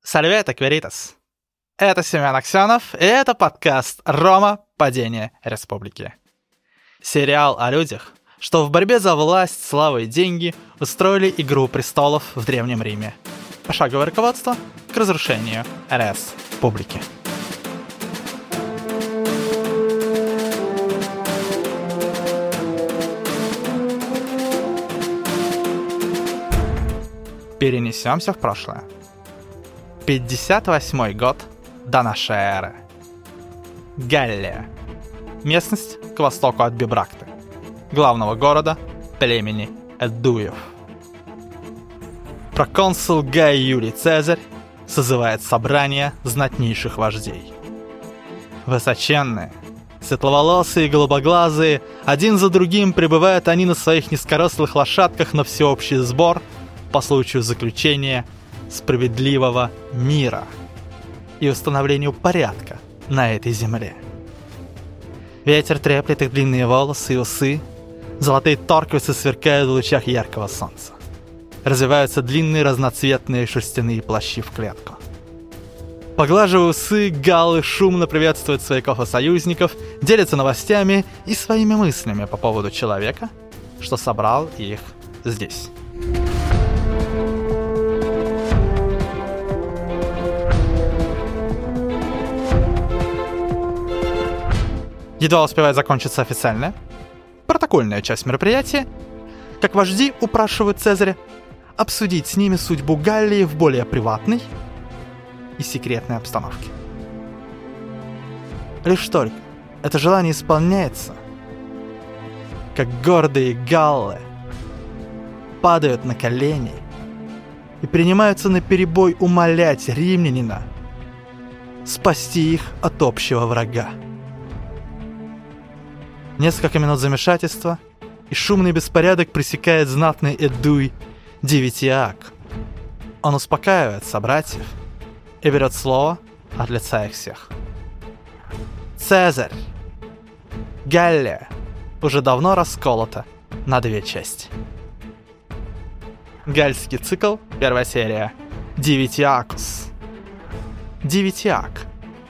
Сальвете, Кверитас! Это Семен Аксенов, и это подкаст «Рома. Падение Республики». Сериал о людях, что в борьбе за власть, славу и деньги устроили «Игру престолов» в Древнем Риме. Пошаговое руководство к разрушению Республики. Перенесемся в прошлое. 58 год до нашей эры. Галлия. Местность к востоку от Бибракты, главного города племени Эдуев. Проконсул Гай Юлий Цезарь созывает собрание знатнейших вождей. Высоченные, светловолосые и голубоглазые, один за другим прибывают они на своих низкорослых лошадках на всеобщий сбор по случаю заключения справедливого мира и установлению порядка на этой земле. Ветер треплет их длинные волосы и усы, золотые торквицы сверкают в лучах яркого солнца. Развиваются длинные разноцветные шерстяные плащи в клетку. Поглаживая усы, галлы шумно приветствуют свояков и союзников, делятся новостями и своими мыслями по поводу человека, что собрал их здесь. Едва успевает закончиться официальная, протокольная часть мероприятия, как вожди упрашивают Цезаря обсудить с ними судьбу Галлии в более приватной и секретной обстановке. Лишь только это желание исполняется, как гордые галлы падают на колени и принимаются наперебой умолять римлянина спасти их от общего врага. Несколько минут замешательства, и шумный беспорядок пресекает знатный Эдуй Дивитиак. Он успокаивает собратьев и берет слово от лица их всех. Цезарь! Галлия уже давно расколота на две части. Гальский цикл, первая серия. Дивитиакус. Дивитиак.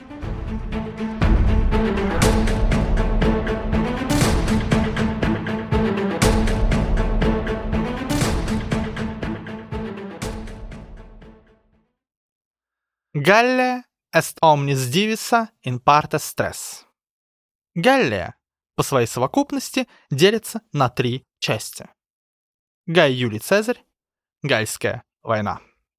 Галлия est omnis divisa in partes tres. Галлия по своей совокупности делится на три части. Гай Юлий Цезарь, Гальская война.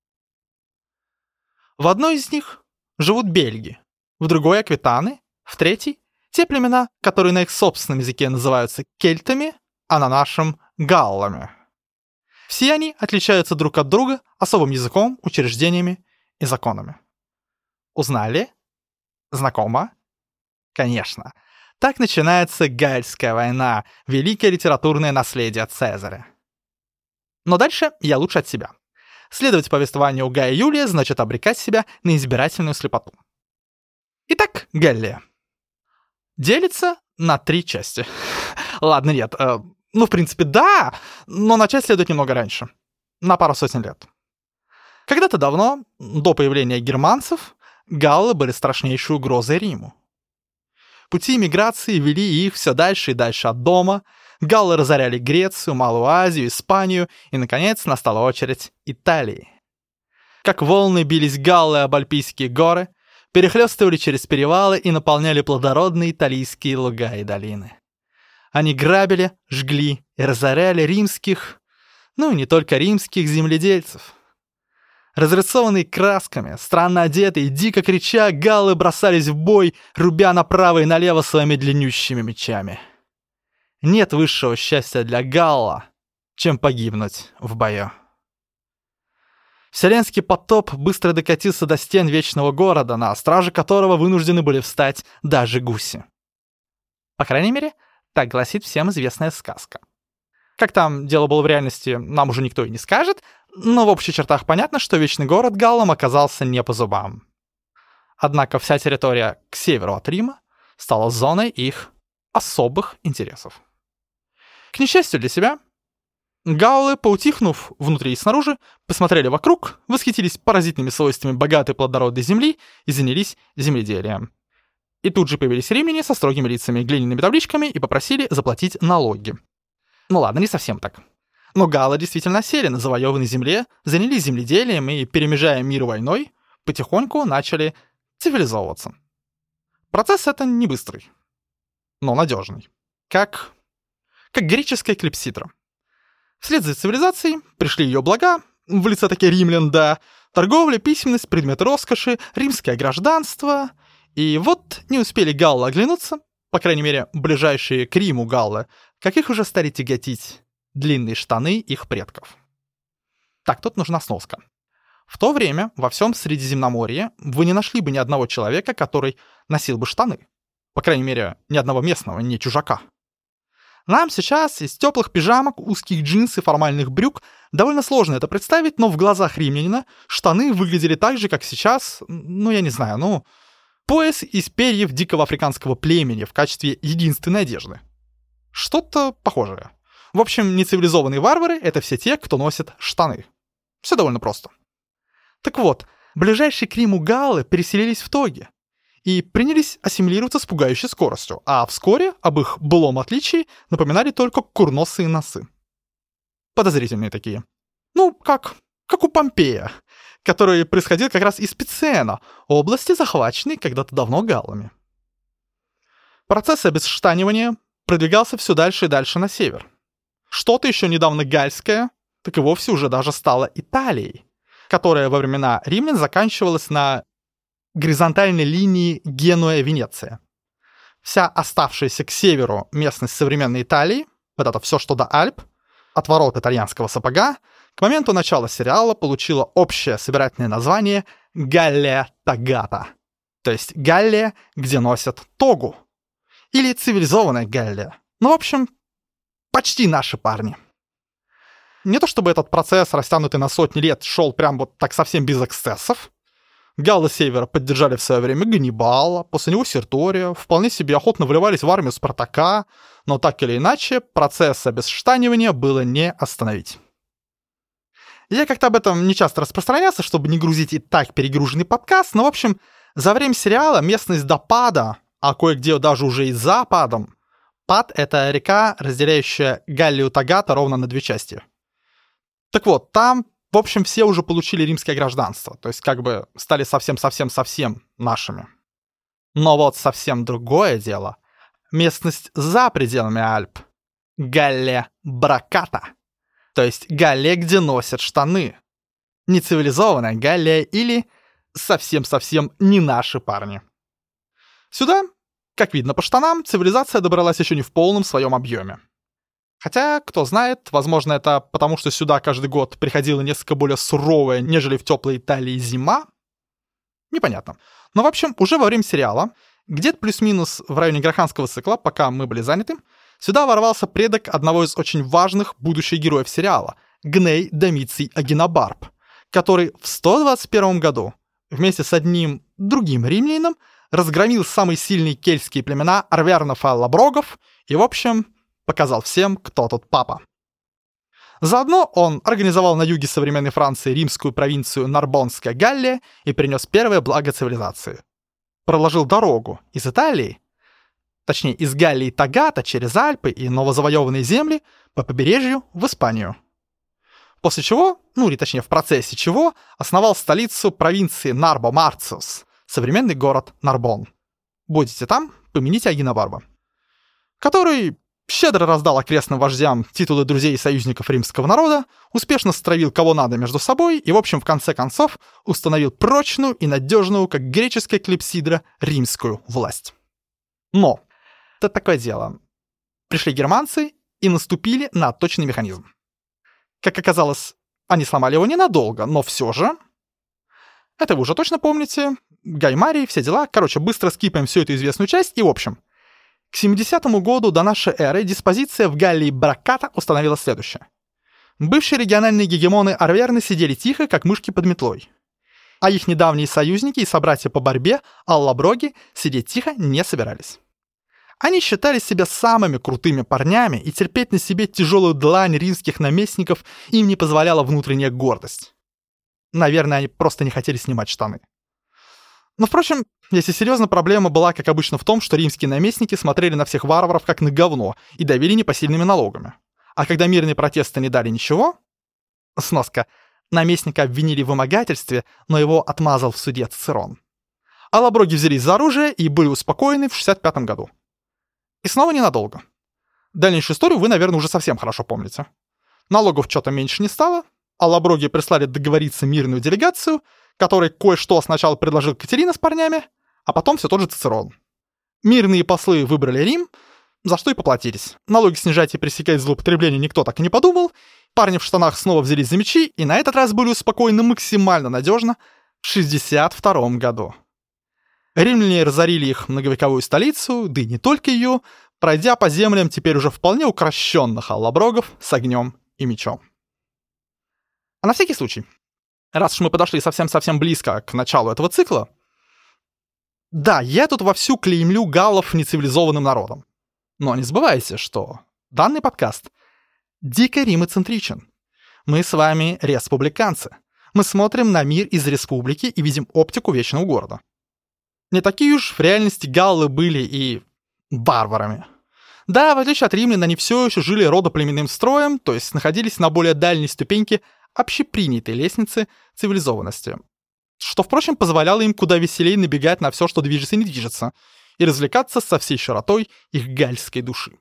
В одной из них живут бельги, в другой — аквитаны, в третьей — те племена, которые на их собственном языке называются кельтами, а на нашем — галлами. Все они отличаются друг от друга особым языком, учреждениями и законами. Узнали? Знакомо? Конечно. Так начинается Гальская война, великое литературное наследие Цезаря. Но дальше я лучше от себя. Следовать повествованию Гая Юлия значит обрекать себя на избирательную слепоту. Итак, Галлия делится на три части. Ладно, нет. В принципе, да, но начать следует немного раньше. На пару сотен лет. Когда-то давно, до появления германцев, галлы были страшнейшей угрозой Риму. Пути миграции вели их все дальше и дальше от дома. Галлы разоряли Грецию, Малую Азию, Испанию, и, наконец, настала очередь Италии. Как волны бились галлы об Альпийские горы, перехлёстывали через перевалы и наполняли плодородные италийские луга и долины. Они грабили, жгли и разоряли римских, и не только римских земледельцев. Разрисованные красками, странно одетые, дико крича, галлы бросались в бой, рубя направо и налево своими длиннющими мечами. Нет высшего счастья для галла, чем погибнуть в бою. Вселенский потоп быстро докатился до стен вечного города, на страже которого вынуждены были встать даже гуси. По крайней мере, так гласит всем известная сказка. Как там дело было в реальности, нам уже никто и не скажет, но в общих чертах понятно, что вечный город галлам оказался не по зубам. Однако вся территория к северу от Рима стала зоной их особых интересов. К несчастью для себя, Гаулы, поутихнув внутри и снаружи, посмотрели вокруг, восхитились поразительными свойствами богатой плодородной земли и занялись земледелием. И тут же появились римляне со строгими лицами, глиняными табличками и попросили заплатить налоги. Ну ладно, не совсем так. Но галлы действительно осели на завоеванной земле, занялись земледелием и, перемежая мир войной, потихоньку начали цивилизовываться. Процесс это не быстрый, но надежный. Как греческая клипсидра. Вслед за цивилизацией пришли ее блага, в лице таких римлян, да, торговля, письменность, предметы роскоши, римское гражданство. И вот не успели галлы оглянуться, по крайней мере, ближайшие к Риму галлы, как их уже стали тяготить длинные штаны их предков. Так, тут нужна сноска. В то время во всем Средиземноморье вы не нашли бы ни одного человека, который носил бы штаны. По крайней мере, ни одного местного, не чужака. Нам сейчас из теплых пижамок, узких джинс и формальных брюк довольно сложно это представить, но в глазах римлянина штаны выглядели так же, как сейчас, пояс из перьев дикого африканского племени в качестве единственной одежды. Что-то похожее. В общем, нецивилизованные варвары — это все те, кто носит штаны. Все довольно просто. Так вот, ближайшие к Риму галлы переселились в тоги и принялись ассимилироваться с пугающей скоростью, а вскоре об их былом отличии напоминали только курносые носы. Подозрительные такие. Как у Помпея, который происходил как раз из Пицена, области, захваченной когда-то давно галлами. Процесс обесштанивания продвигался все дальше и дальше на север. Что-то еще недавно гальское, так и вовсе уже даже стало Италией, которая во времена римлян заканчивалась на горизонтальной линии Генуя-Венеция. Вся оставшаяся к северу местность современной Италии, вот это все, что до Альп, отворот итальянского сапога, к моменту начала сериала получила общее собирательное название Галлия Тогата, то есть Галлия, где носят тогу, или цивилизованная Галлия. В общем, почти наши парни. Не то чтобы этот процесс, растянутый на сотни лет, шел прям вот так совсем без эксцессов. Галлы Севера поддержали в свое время Ганнибала, после него Сертория, вполне себе охотно вливались в армию Спартака, но так или иначе процесс обесштанивания было не остановить. Я как-то об этом не часто распространялся, чтобы не грузить и так перегруженный подкаст, но в общем, за время сериала местность до Пада, а кое-где даже уже и за Падом. Пад — это река, разделяющая Галлию Тогата ровно на две части. Так вот, там, в общем, все уже получили римское гражданство, то есть как бы стали совсем-совсем-совсем нашими. Но вот совсем другое дело. Местность за пределами Альп. Галлия Браката. То есть Галлия, где носят штаны. Нецивилизованная Галлия или совсем-совсем не наши парни. Сюда, как видно по штанам, цивилизация добралась еще не в полном своем объеме. Хотя, кто знает, возможно, это потому, что сюда каждый год приходила несколько более суровая, нежели в теплой Италии зима. Непонятно. Но, в общем, уже во время сериала, где-то плюс-минус в районе Граханского цикла, пока мы были заняты, сюда ворвался предок одного из очень важных будущих героев сериала — Гней Домиций Агенобарб, который в 121 году вместе с одним другим римлянином разгромил самые сильные кельтские племена арвернов и аллаброгов и, в общем, показал всем, кто тут папа. Заодно он организовал на юге современной Франции римскую провинцию Нарбонская Галлия и принес первое благо цивилизации. Проложил дорогу из Италии, точнее из Галлии Тогата через Альпы и новозавоеванные земли по побережью в Испанию. После чего, или точнее в процессе чего, основал столицу провинции Нарбо-Марциус, современный город Нарбон. Будете там, помяните Агенобарба, который щедро раздал окрестным вождям титулы друзей и союзников римского народа, успешно стравил кого надо между собой и, в общем, в конце концов, установил прочную и надежную, как греческая клипсидра, римскую власть. Но это такое дело. Пришли германцы и наступили на отточенный механизм. Как оказалось, они сломали его ненадолго, но все же... Это вы уже точно помните. Гай Марий, все дела. Короче, быстро скипаем всю эту известную часть и, в общем... К 70 году до нашей эры диспозиция в Галлии Браката установила следующее. Бывшие региональные гегемоны арверны сидели тихо, как мышки под метлой. А их недавние союзники и собратья по борьбе, аллаброги, сидеть тихо не собирались. Они считали себя самыми крутыми парнями, и терпеть на себе тяжелую длань римских наместников им не позволяла внутренняя гордость. Наверное, они просто не хотели снимать штаны. Но, впрочем, если серьезно, проблема была, как обычно, в том, что римские наместники смотрели на всех варваров как на говно и давили непосильными налогами. А когда мирные протесты не дали ничего... Сноска. Наместника обвинили в вымогательстве, но его отмазал в суде Цицерон. А лаброги взялись за оружие и были успокоены в 65 году. И снова ненадолго. Дальнейшую историю вы, наверное, уже совсем хорошо помните. Налогов что-то меньше не стало, а лаброги прислали договориться мирную делегацию, которой кое-что сначала предложил Катерина с парнями, а потом все тот же Цицерон. Мирные послы выбрали Рим, за что и поплатились. Налоги снижать и пресекать злоупотребление никто так и не подумал, парни в штанах снова взялись за мечи и на этот раз были успокоены максимально надежно в 62 году. Римляне разорили их многовековую столицу, да и не только ее, пройдя по землям теперь уже вполне укрощенных аллаброгов с огнем и мечом. А на всякий случай, раз уж мы подошли совсем-совсем близко к началу этого цикла, да, я тут вовсю клеймлю галлов нецивилизованным народом. Но не забывайте, что данный подкаст дико римоцентричен. Мы с вами республиканцы. Мы смотрим на мир из республики и видим оптику вечного города. Не такие уж в реальности галлы были и варварами. Да, в отличие от римлян, они все еще жили родоплеменным строем, то есть находились на более дальней ступеньке общепринятой лестницы цивилизованности. Что, впрочем, позволяло им куда веселее набегать на все, что движется и не движется, и развлекаться со всей широтой их гальской души.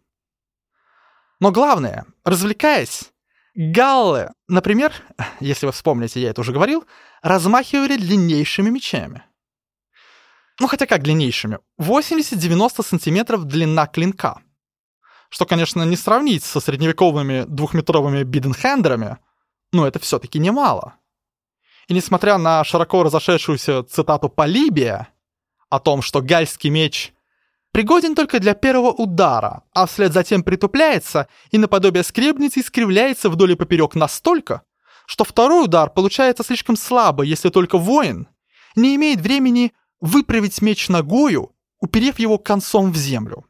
Но главное, развлекаясь, галлы, например, если вы вспомните, я это уже говорил, размахивали длиннейшими мечами. Ну, хотя как длиннейшими? 80-90 сантиметров длина клинка. Что, конечно, не сравнить со средневековыми двухметровыми биденхендерами, но это все-таки немало. И несмотря на широко разошедшуюся цитату Полибия о том, что гальский меч пригоден только для первого удара, а вслед затем притупляется и наподобие скребницы искривляется вдоль и поперек настолько, что второй удар получается слишком слабо, если только воин не имеет времени выправить меч ногою, уперев его концом в землю.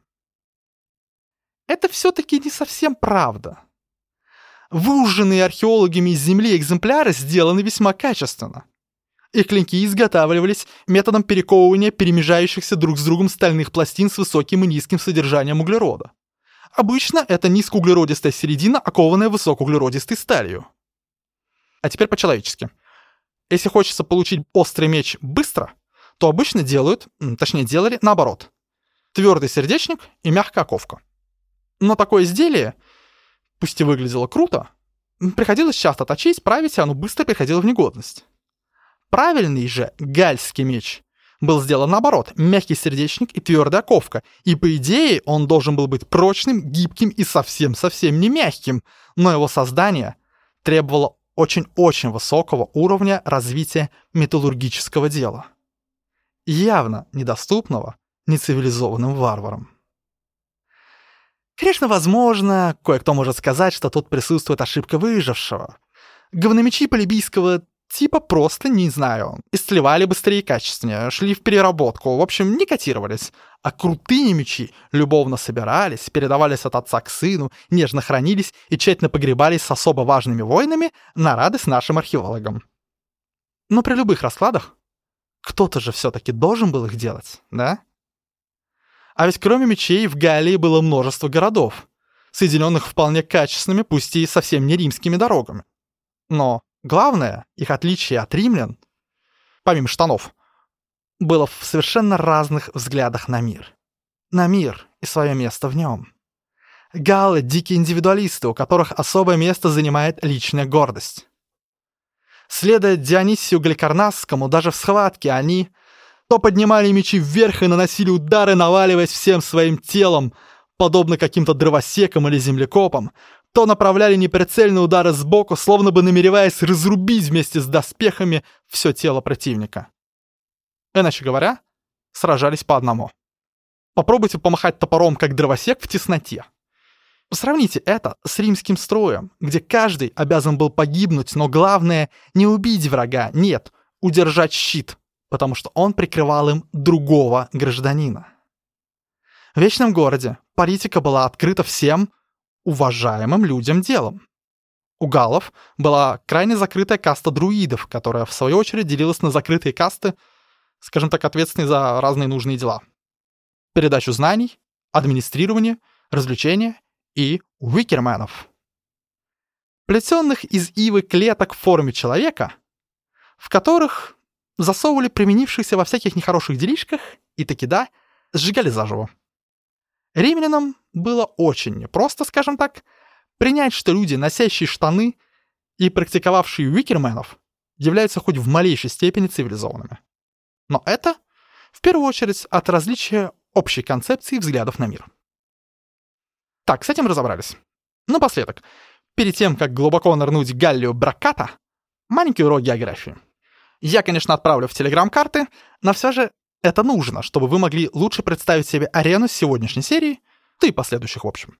Это все-таки не совсем правда. Выуженные археологами из земли экземпляры сделаны весьма качественно. Их клинки изготавливались методом перековывания перемежающихся друг с другом стальных пластин с высоким и низким содержанием углерода. Обычно это низкоуглеродистая середина, окованная высокоуглеродистой сталью. А теперь по-человечески. Если хочется получить острый меч быстро, то обычно делали наоборот. Твердый сердечник и мягкая оковка. Но такое изделие, пусть и выглядело круто, приходилось часто точить, править, и оно быстро приходило в негодность. Правильный же гальский меч был сделан наоборот, мягкий сердечник и твердая оковка, и по идее он должен был быть прочным, гибким и совсем-совсем не мягким, но его создание требовало очень-очень высокого уровня развития металлургического дела. Явно недоступного нецивилизованным варварам. Конечно, возможно, кое-кто может сказать, что тут присутствует ошибка выжившего. Говномечи полибийского типа просто, не знаю, исцеливали быстрее и качественнее, шли в переработку, в общем, не котировались. А крутые мечи любовно собирались, передавались от отца к сыну, нежно хранились и тщательно погребались с особо важными воинами на радость нашим археологам. Но при любых раскладах кто-то же все-таки должен был их делать, да? А ведь кроме мечей в Галлии было множество городов, соединенных вполне качественными, пусть и совсем не римскими дорогами. Но главное, их отличие от римлян, помимо штанов, было в совершенно разных взглядах на мир. На мир и свое место в нем. Галлы — дикие индивидуалисты, у которых особое место занимает личная гордость. Следуя Дионисию Галикарнасскому, даже в схватке они то поднимали мечи вверх и наносили удары, наваливаясь всем своим телом, подобно каким-то дровосекам или землекопам, то направляли неприцельные удары сбоку, словно бы намереваясь разрубить вместе с доспехами все тело противника. Иначе говоря, сражались по одному. Попробуйте помахать топором, как дровосек, в тесноте. Сравните это с римским строем, где каждый обязан был погибнуть, но главное не убить врага, нет, удержать щит, потому что он прикрывал им другого гражданина. В Вечном городе политика была открыта всем уважаемым людям делом. У галлов была крайне закрытая каста друидов, которая, в свою очередь, делилась на закрытые касты, скажем так, ответственные за разные нужные дела. Передачу знаний, администрирование, развлечения и уикерменов. Плетенных из ивы клеток в форме человека, в которых засовывали применившихся во всяких нехороших делишках и таки да, сжигали заживо. Римлянам было очень непросто, скажем так, принять, что люди, носящие штаны и практиковавшие уикерменов, являются хоть в малейшей степени цивилизованными. Но это, в первую очередь, от различия общей концепции взглядов на мир. Так, с этим разобрались. Напоследок, перед тем, как глубоко нырнуть в Галлию Браката, маленький урок географии. Я, конечно, отправлю в Телеграм карты, но все же это нужно, чтобы вы могли лучше представить себе арену сегодняшней серии, да и последующих в общем.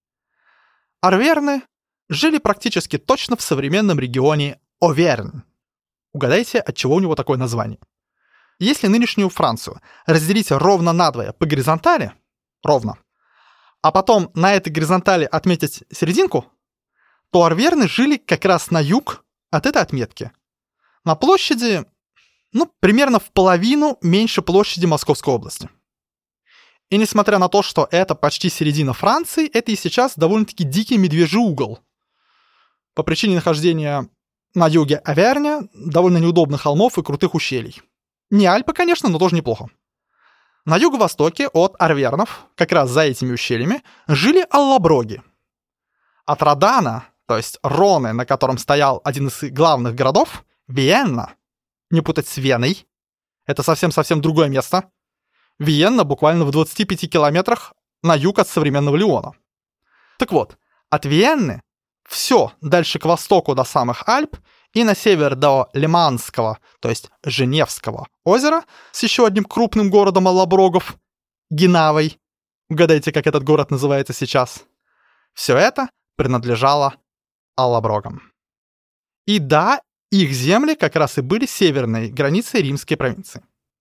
Арверны жили практически точно в современном регионе Овернь. Угадайте, от чего у него такое название. Если нынешнюю Францию разделить ровно надвое по горизонтали, ровно, а потом на этой горизонтали отметить серединку, то арверны жили как раз на юг от этой отметки. На площади, примерно в половину меньше площади Московской области. И несмотря на то, что это почти середина Франции, это и сейчас довольно-таки дикий медвежий угол. По причине нахождения на юге Аверня довольно неудобных холмов и крутых ущелий. Не Альпы, конечно, но тоже неплохо. На юго-востоке от арвернов, как раз за этими ущельями, жили аллаброги. От Родана, то есть Роны, на котором стоял один из главных городов, Виенна, не путать с Веной, это совсем-совсем другое место. Виенна буквально в 25 километрах на юг от современного Лиона. Так вот, от Виенны все дальше к востоку до самых Альп и на север до Лиманского, то есть Женевского озера с еще одним крупным городом аллаброгов, Генавой. Угадайте, как этот город называется сейчас. Все это принадлежало аллаброгам. И да, их земли как раз и были северной границей римской провинции.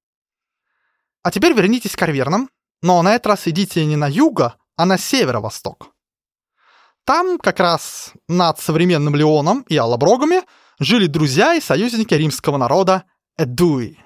А теперь вернитесь к арвернам, но на этот раз идите не на юго, а на северо-восток. Там как раз над современным Лионом и аллаброгами жили друзья и союзники римского народа Эдуи.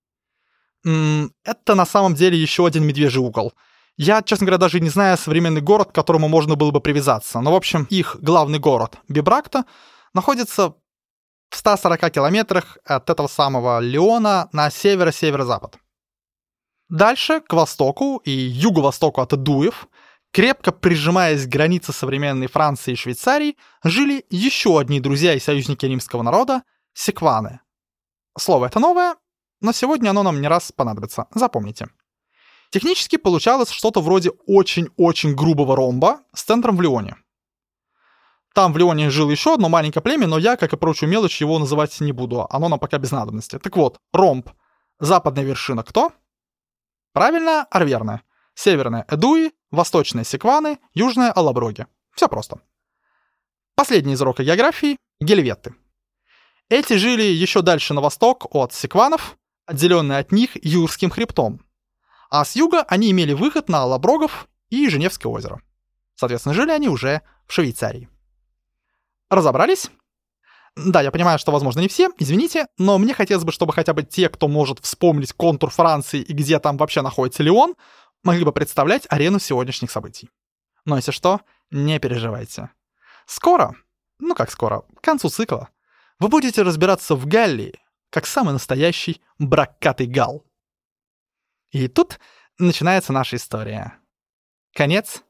Это на самом деле еще один медвежий угол. Я, честно говоря, даже не знаю современный город, к которому можно было бы привязаться. Но, в общем, их главный город, Бибракта, находится в 140 километрах от этого самого Лиона на северо-северо-запад. Дальше, к востоку и юго-востоку от Эдуев, крепко прижимаясь к границе современной Франции и Швейцарии, жили еще одни друзья и союзники римского народа — секваны. Слово это новое, но сегодня оно нам не раз понадобится, запомните. Технически получалось что-то вроде очень-очень грубого ромба с центром в Лионе. Там в Лионе жило еще одно маленькое племя, но я, как и прочую мелочь, его называть не буду, оно нам пока без надобности. Так вот, ромб. Западная вершина кто? Правильно, арверны. Северная Эдуи, восточная секваны, южная аллаброги. Все просто. Последний из урока географии — гельветты. Эти жили еще дальше на восток от секванов, отделенные от них Юрским хребтом. А с юга они имели выход на аллаброгов и Женевское озеро. Соответственно, жили они уже в Швейцарии. Разобрались? Да, я понимаю, что, возможно, не все, извините, но мне хотелось бы, чтобы хотя бы те, кто может вспомнить контур Франции и где там вообще находится Лион, могли бы представлять арену сегодняшних событий. Но если что, не переживайте. Скоро, как скоро, к концу цикла, вы будете разбираться в Галлии, как самый настоящий бракатый галл. И тут начинается наша история. Конец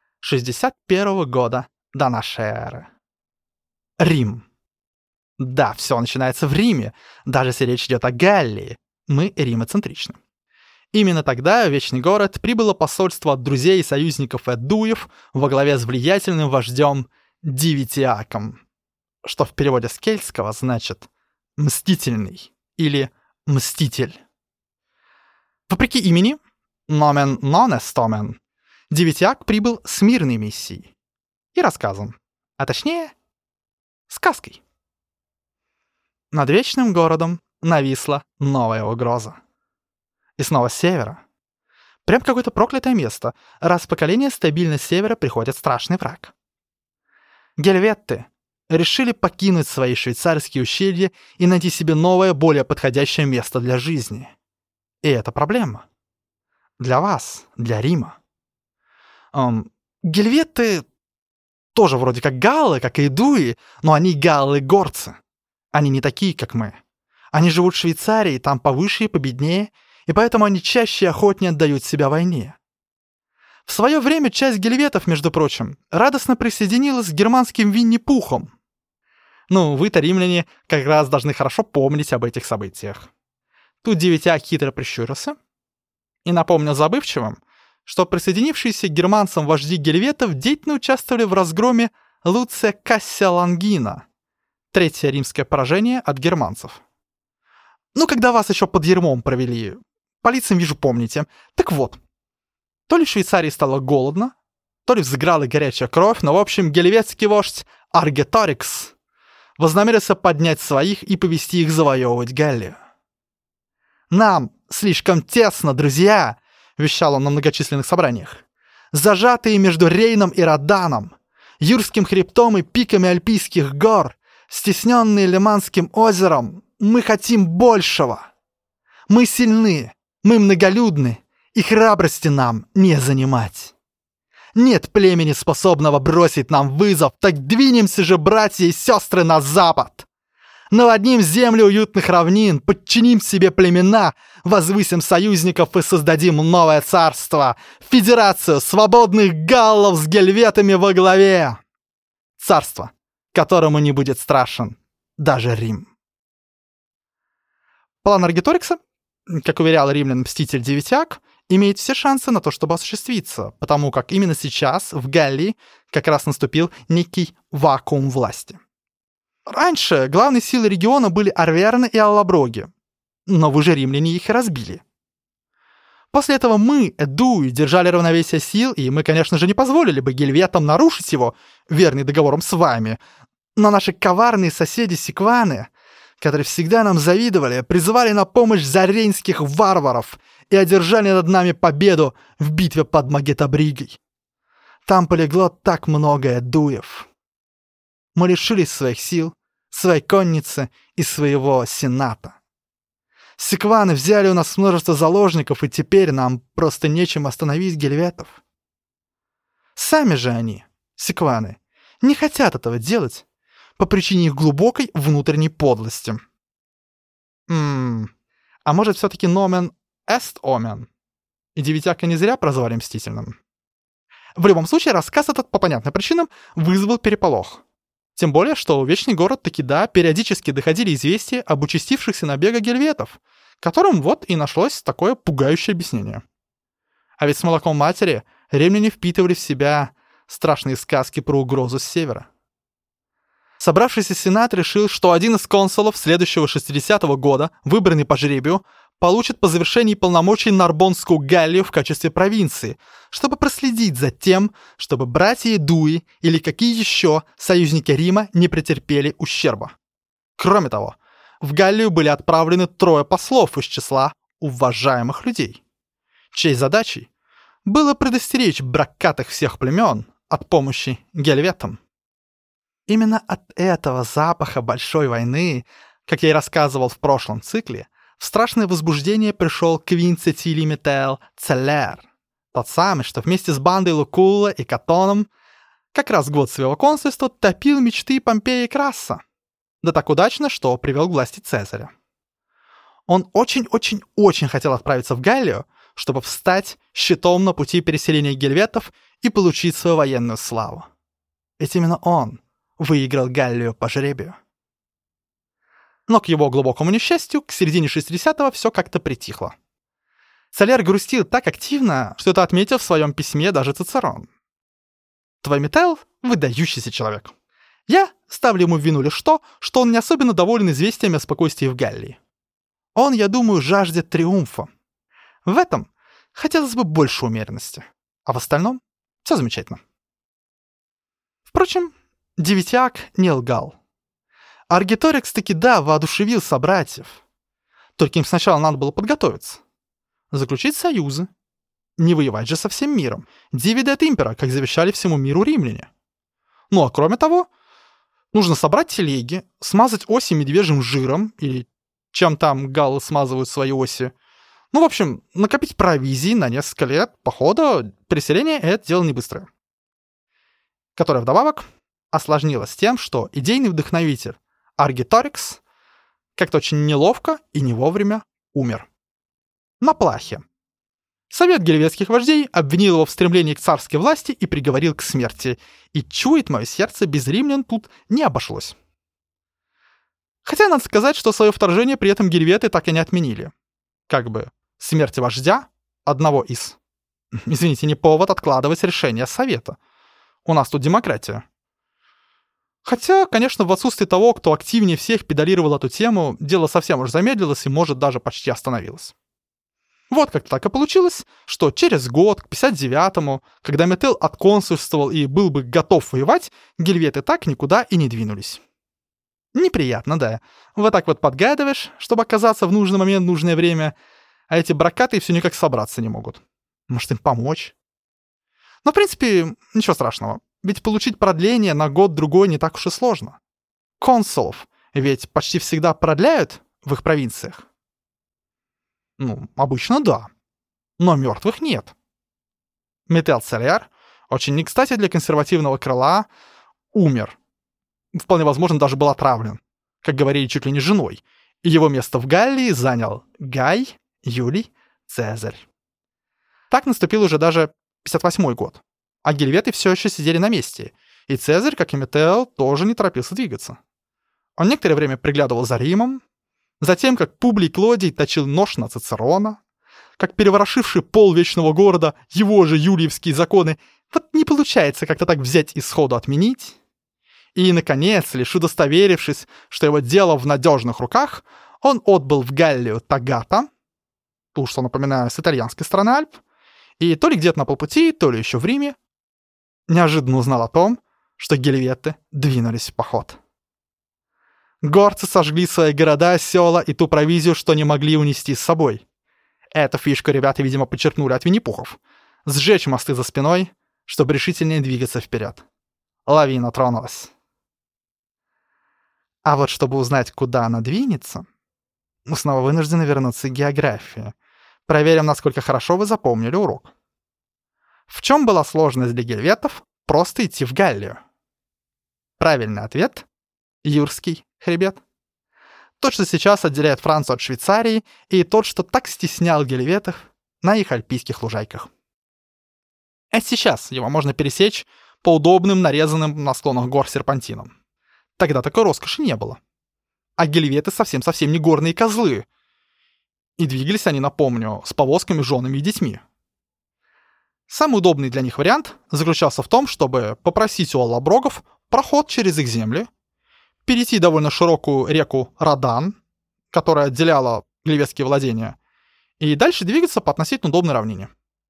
61 года до нашей эры. Рим. Да, все начинается в Риме, даже если речь идет о Галлии. Мы римоцентричны. Именно тогда в Вечный город прибыло посольство от друзей и союзников Эдуев во главе с влиятельным вождем Дивитиаком, что в переводе с кельтского значит «мстительный» или «мститель». Вопреки имени, nomen non est omen, Дивитиак прибыл с мирной миссией и рассказом, а точнее, сказкой. Над Вечным городом нависла новая угроза. И снова с севера. Прям какое-то проклятое место. Раз в поколение стабильно с севера приходит страшный враг. Гельветты решили покинуть свои швейцарские ущелья и найти себе новое, более подходящее место для жизни. И это проблема. Для вас, для Рима. Гельветты тоже вроде как галлы, как и эдуи, но они галлы-горцы. Они не такие, как мы. Они живут в Швейцарии, там повыше и победнее, и поэтому они чаще и охотнее отдают себя войне. В свое время часть гельветов, между прочим, радостно присоединилась к германским Винни-Пухам. Ну, вы-то, римляне, как раз должны хорошо помнить об этих событиях. Тут Девятяк хитро прищурился и напомнил забывчивым, что присоединившиеся к германцам вожди гельветов деятельно участвовали в разгроме Луция Кассия Лонгина, третье римское поражение от германцев. Ну, когда вас еще под ярмом провели, по лицам вижу, помните. Так вот, то ли в Швейцарии стало голодно, то ли взыграла горячая кровь, но, в общем, гельветский вождь Аргеторикс вознамерился поднять своих и повести их завоевывать Галлию. «Нам слишком тесно, друзья!» — вещал он на многочисленных собраниях. «Зажатые между Рейном и Роданом, Юрским хребтом и пиками Альпийских гор, стесненные Лиманским озером, мы хотим большего. Мы сильны, мы многолюдны, и храбрости нам не занимать. Нет племени, способного бросить нам вызов, так двинемся же, братья и сестры, на запад. Наводним земли уютных равнин, подчиним себе племена, возвысим союзников и создадим новое царство, федерацию свободных галлов с гельветами во главе. Царство, которому не будет страшен даже Рим». План Аргеторикса, как уверял римлян мститель Девятяк, имеет все шансы на то, чтобы осуществиться, потому как именно сейчас в Галлии как раз наступил некий вакуум власти. Раньше главной силой региона были Арверны и Аллаброги, но вы же, римляне, их и разбили. После этого мы, эдуи, держали равновесие сил, и мы, конечно же, не позволили бы гельветам нарушить его, верный договором с вами, но наши коварные соседи секваны, которые всегда нам завидовали, призывали на помощь зарейнских варваров и одержали над нами победу в битве под Магетабригой. Там полегло так много эдуев. Мы лишились своих сил, своей конницы и своего сената. Секваны взяли у нас множество заложников, и теперь нам просто нечем остановить гельветов. Сами же они, секваны, не хотят этого делать по причине их глубокой внутренней подлости. А может, все-таки nomen est omen? И Девятяка не зря прозвали мстительным. В любом случае, рассказ этот по понятным причинам вызвал переполох. Тем более, что в Вечный город таки да, периодически доходили известия об участившихся набегах гельветов, которым вот и нашлось такое пугающее объяснение. А ведь с молоком матери римляне впитывали в себя страшные сказки про угрозу с севера. Собравшийся сенат решил, что один из консулов следующего 60-го года, выбранный по жребию, получит по завершении полномочий Нарбонскую Галлию в качестве провинции, чтобы проследить за тем, чтобы братья Эдуи или какие еще союзники Рима не претерпели ущерба. Кроме того, в Галлию были отправлены 3 послов из числа уважаемых людей, чьей задачей было предостеречь бракатых всех племен от помощи гельветам. Именно от этого запаха большой войны, как я и рассказывал в прошлом цикле, в страшное возбуждение пришел Квинций Тилий Метел Целлер, тот самый, что вместе с бандой Лукулла и Катоном как раз в год своего консульства топил мечты Помпея и Краса. Да так удачно, что привел к власти Цезаря. Он очень-очень-очень хотел отправиться в Галлию, чтобы встать щитом на пути переселения гельветов и получить свою военную славу. Ведь именно он выиграл Галлию по жребию. Но к его глубокому несчастью, к середине 60-го все как-то притихло. Целлер грустил так активно, что это отметил в своем письме даже Цицерон. Твой Метел — выдающийся человек. Я ставлю ему в вину лишь то, что он не особенно доволен известиями о спокойствии в Галлии. Он, я думаю, жаждет триумфа. В этом хотелось бы больше умеренности, а в остальном все замечательно. Впрочем, Девятяк не лгал. Аргеторикс таки да, воодушевил собратьев. Только им сначала надо было подготовиться. Заключить союзы. не воевать же со всем миром. Divide et impera, как завещали всему миру римляне. Ну а кроме того, нужно собрать телеги, смазать оси медвежьим жиром, или чем там галлы смазывают свои оси. Ну, в общем, накопить провизии на несколько лет похода, переселение — это дело не быстрое. Которое вдобавок осложнилось тем, что идейный вдохновитель Аргиторикс как-то очень неловко и не вовремя умер. На плахе. Совет гельветских вождей обвинил его в стремлении к царской власти и приговорил к смерти. И чует мое сердце, без римлян тут не обошлось. Хотя надо сказать, что свое вторжение при этом гельветы так и не отменили. Как бы смерть вождя, одного из... Извините, не повод откладывать решение совета. У нас тут демократия. Хотя, конечно, в отсутствии того, кто активнее всех педалировал эту тему, дело совсем уж замедлилось и, может, даже почти остановилось. Вот как-то так и получилось, что через год, к 59-му, когда Метел отконсульствовал и был бы готов воевать, гельветы так никуда и не двинулись. Неприятно, да. Вот так вот подгадываешь, чтобы оказаться в нужный момент, в нужное время, а эти бракаты все никак собраться не могут. Может, им помочь? Но, в принципе, ничего страшного. Ведь получить продление на год-другой не так уж и сложно. Консулов ведь почти всегда продляют в их провинциях. Ну, обычно да. Но мертвых нет. Метел Целиар, очень не кстати для консервативного крыла, умер. Вполне возможно, даже был отравлен. Как говорили, чуть ли не женой. И его место в Галлии занял Гай Юлий Цезарь. Так наступил уже даже 58-й год. А гельветы все еще сидели на месте, и Цезарь, как и Метел, тоже не торопился двигаться. Он некоторое время приглядывал за Римом, затем, как Публий Клодий точил нож на Цицерона, как переворошивший пол вечного города его же юлиевские законы вот не получается как-то так взять и сходу отменить. И, наконец, лишь удостоверившись, что его дело в надежных руках, он отбыл в Галлию Тагата, ту, что, напоминаю, с итальянской стороны Альп, и то ли где-то на полпути, то ли еще в Риме, неожиданно узнал о том, что гельветы двинулись в поход. Горцы сожгли свои города, села и ту провизию, что не могли унести с собой. Эту фишку ребята, видимо, подчеркнули от винни-пухов. Сжечь мосты за спиной, чтобы решительнее двигаться вперед. Лавина тронулась. А вот чтобы узнать, куда она двинется, мы снова вынуждены вернуться к географии. Проверим, насколько хорошо вы запомнили урок. В чем была сложность для гельветов просто идти в Галлию? Правильный ответ — Юрский хребет. Тот, что сейчас отделяет Францию от Швейцарии, и тот, что так стеснял гельветов на их альпийских лужайках. А сейчас его можно пересечь по удобным, нарезанным на склонах гор серпантинам. Тогда такой роскоши не было. А гельветы совсем-совсем не горные козлы. И двигались они, напомню, с повозками, женами и детьми. Самый удобный для них вариант заключался в том, чтобы попросить у аллоброгов проход через их земли, перейти довольно широкую реку Родан, которая отделяла гельветские владения, и дальше двигаться по относительно удобной равнине.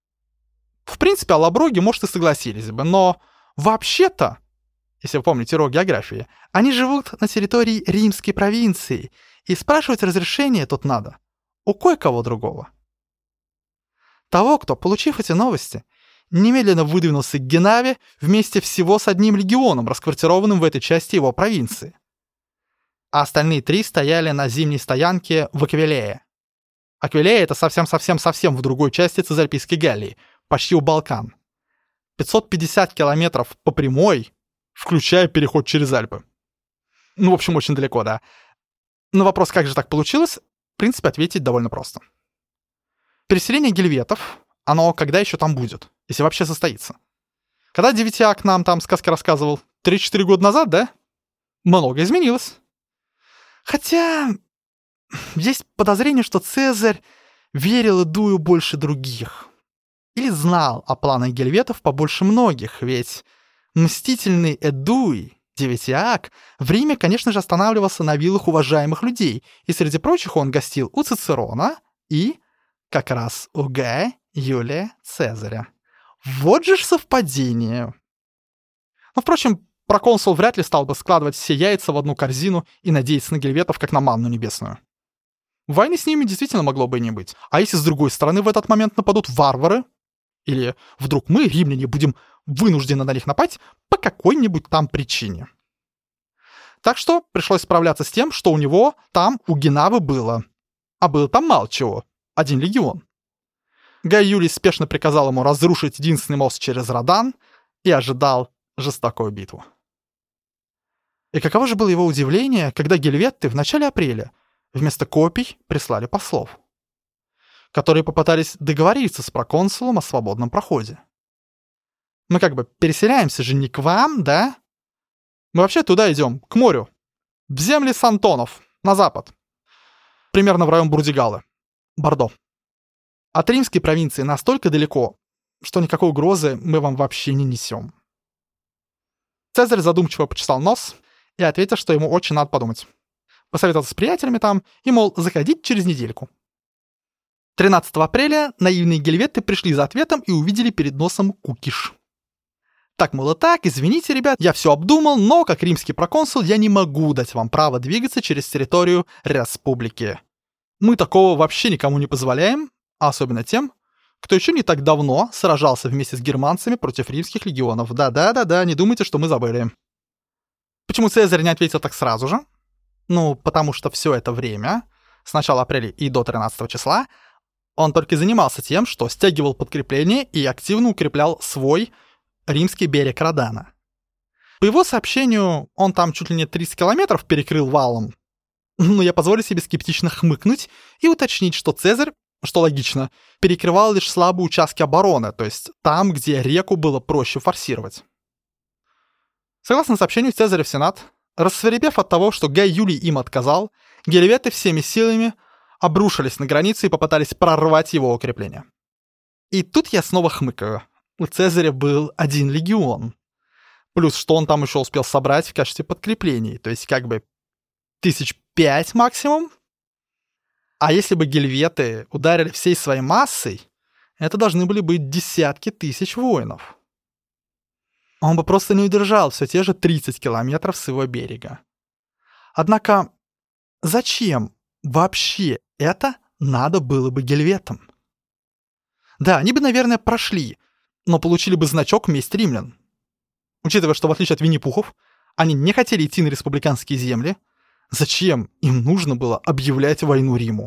В принципе, аллоброги, может, и согласились бы, но вообще-то, если вы помните урок географии, они живут на территории римской провинции, и спрашивать разрешение тут надо у кое-кого другого. Того, кто, получив эти новости, немедленно выдвинулся к Генаве вместе всего с одним легионом, расквартированным в этой части его провинции. А остальные 3 стояли на зимней стоянке в Аквилее. Аквилея — это совсем-совсем-совсем в другой части Цезальпийской Галлии, почти у Балкан. 550 километров по прямой, включая переход через Альпы. Ну, в общем, очень далеко, да. На вопрос, как же так получилось, в принципе, ответить довольно просто. Переселение гельветов, оно когда еще там будет, если вообще состоится? Когда Девятиак нам там сказки рассказывал? 3-4 года назад, да? Много изменилось. Хотя есть подозрение, что Цезарь верил Эдую больше других. Или знал о планах гельветов побольше многих, ведь мстительный Эдуй, Девятиак, в Риме, конечно же, останавливался на виллах уважаемых людей, и среди прочих он гостил у Цицерона и как раз у Гая Юлия Цезаря. Вот же ж совпадение. Но, впрочем, проконсул вряд ли стал бы складывать все яйца в одну корзину и надеяться на гельветов, как на манну небесную. Войны с ними действительно могло бы и не быть. А если с другой стороны в этот момент нападут варвары, Или вдруг мы, римляне, будем вынуждены на них напасть по какой-нибудь там причине. Так что пришлось справляться с тем, что у него там, у Генавы, было. А было там мало чего. 1 легион. Гай Юлий спешно приказал ему разрушить единственный мост через Родан и ожидал жестокую битву. И каково же было его удивление, когда гельветты в начале апреля вместо копий прислали послов, которые попытались договориться с проконсулом о свободном проходе. Мы как бы переселяемся же не к вам, да? Мы вообще туда идем, к морю, в земли Сантонов, на запад. Примерно в район Бурдигалы, Бордо. От римской провинции настолько далеко, что никакой угрозы мы вам вообще не несем. Цезарь задумчиво почесал нос и ответил, что ему очень надо подумать. Посоветовался с приятелями там и, мол, заходить через недельку. 13 апреля наивные гельветты пришли за ответом и увидели перед носом кукиш. Так, мол, так, извините, ребят, я все обдумал, но как римский проконсул я не могу дать вам право двигаться через территорию республики. Мы такого вообще никому не позволяем, а особенно тем, кто еще не так давно сражался вместе с германцами против римских легионов. Да-да-да-да, не думайте, что мы забыли. Почему Цезарь не ответил так сразу же? Ну, потому что все это время, с начала апреля и до 13 числа, он только занимался тем, что стягивал подкрепление и активно укреплял свой римский берег Родана. По его сообщению, он там чуть ли не 30 километров перекрыл валом. Но я позволю себе скептично хмыкнуть и уточнить, что Цезарь, что логично, перекрывал лишь слабые участки обороны, то есть там, где реку было проще форсировать. Согласно сообщению Цезаря в Сенат, рассвирепев от того, что Гай Юлий им отказал, гельветты всеми силами обрушились на границу и попытались прорвать его укрепления. И тут я снова хмыкаю. У Цезаря был 1 легион. Плюс, что он там еще успел собрать в качестве подкреплений, то есть как бы 5 максимум. А если бы гельветы ударили всей своей массой, это должны были быть десятки тысяч воинов. Он бы просто не удержал все те же 30 километров с его берега. Однако, зачем вообще это надо было бы гельветам? Да, они бы, наверное, прошли, но получили бы значок «Месть римлян». Учитывая, что в отличие от Винни-Пухов, они не хотели идти на республиканские земли, зачем им нужно было объявлять войну Риму?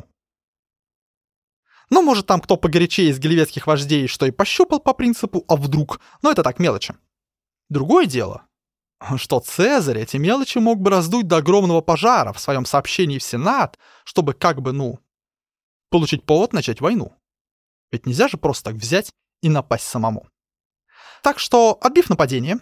Ну, может, там кто погорячее из гельветских вождей, что и пощупал по принципу «а вдруг?», но это так, мелочи. Другое дело, что Цезарь эти мелочи мог бы раздуть до огромного пожара в своем сообщении в Сенат, чтобы как бы, получить повод начать войну. Ведь нельзя же просто так взять и напасть самому. Так что, отбив нападение,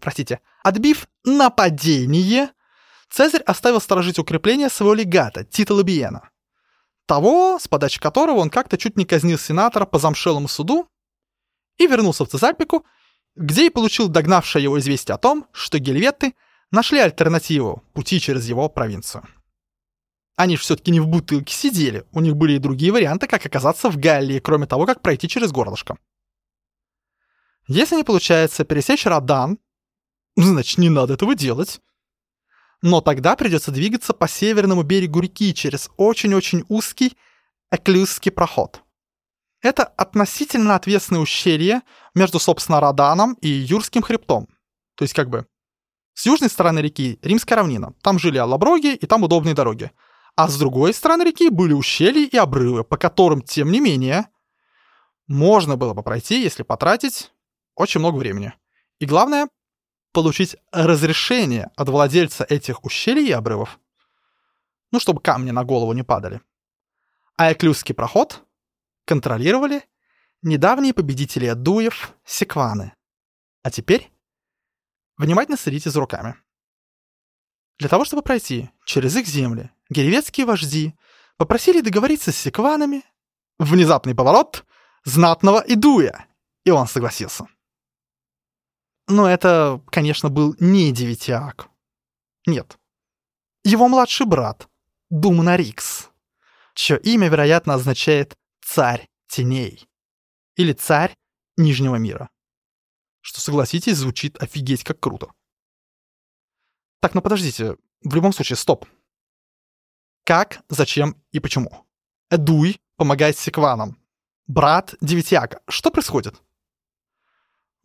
Цезарь оставил сторожить укрепление своего легата Тита Лабиена, того, с подачи которого он как-то чуть не казнил сенатора по замшелому суду, и вернулся в Цезальпику, где и получил догнавшее его известие о том, что гельветты нашли альтернативу пути через его провинцию. Они же все-таки не в бутылке сидели, у них были и другие варианты, как оказаться в Галлии, кроме того, как пройти через горлышко. Если не получается пересечь Родан, значит, не надо этого делать. Но тогда придется двигаться по северному берегу реки через очень-очень узкий Эклюзский проход. Это относительно отвесное ущелье между, собственно, Роданом и Юрским хребтом. То есть, как бы, с южной стороны реки Римская равнина. Там жили аллаброги, и там удобные дороги. А с другой стороны реки были ущелья и обрывы, по которым, тем не менее, можно было бы пройти, если потратить очень много времени. И главное, получить разрешение от владельца этих ущелий и обрывов. Чтобы камни на голову не падали. А Эклюзский проход контролировали недавние победители Дуев — секваны. А теперь внимательно следите за руками. Для того, чтобы пройти через их земли, гельветские вожди попросили договориться с секванами. Внезапный поворот знатного Идуя, и он согласился. Но это, конечно, был не Девитиак. Нет. Его младший брат, Думнарикс, чье имя, вероятно, означает «царь теней» или «царь Нижнего мира». Что, согласитесь, звучит офигеть как круто. Так, подождите, в любом случае, стоп. Как, зачем и почему? Эдуй помогает секванам. Брат Девитиака. Что происходит?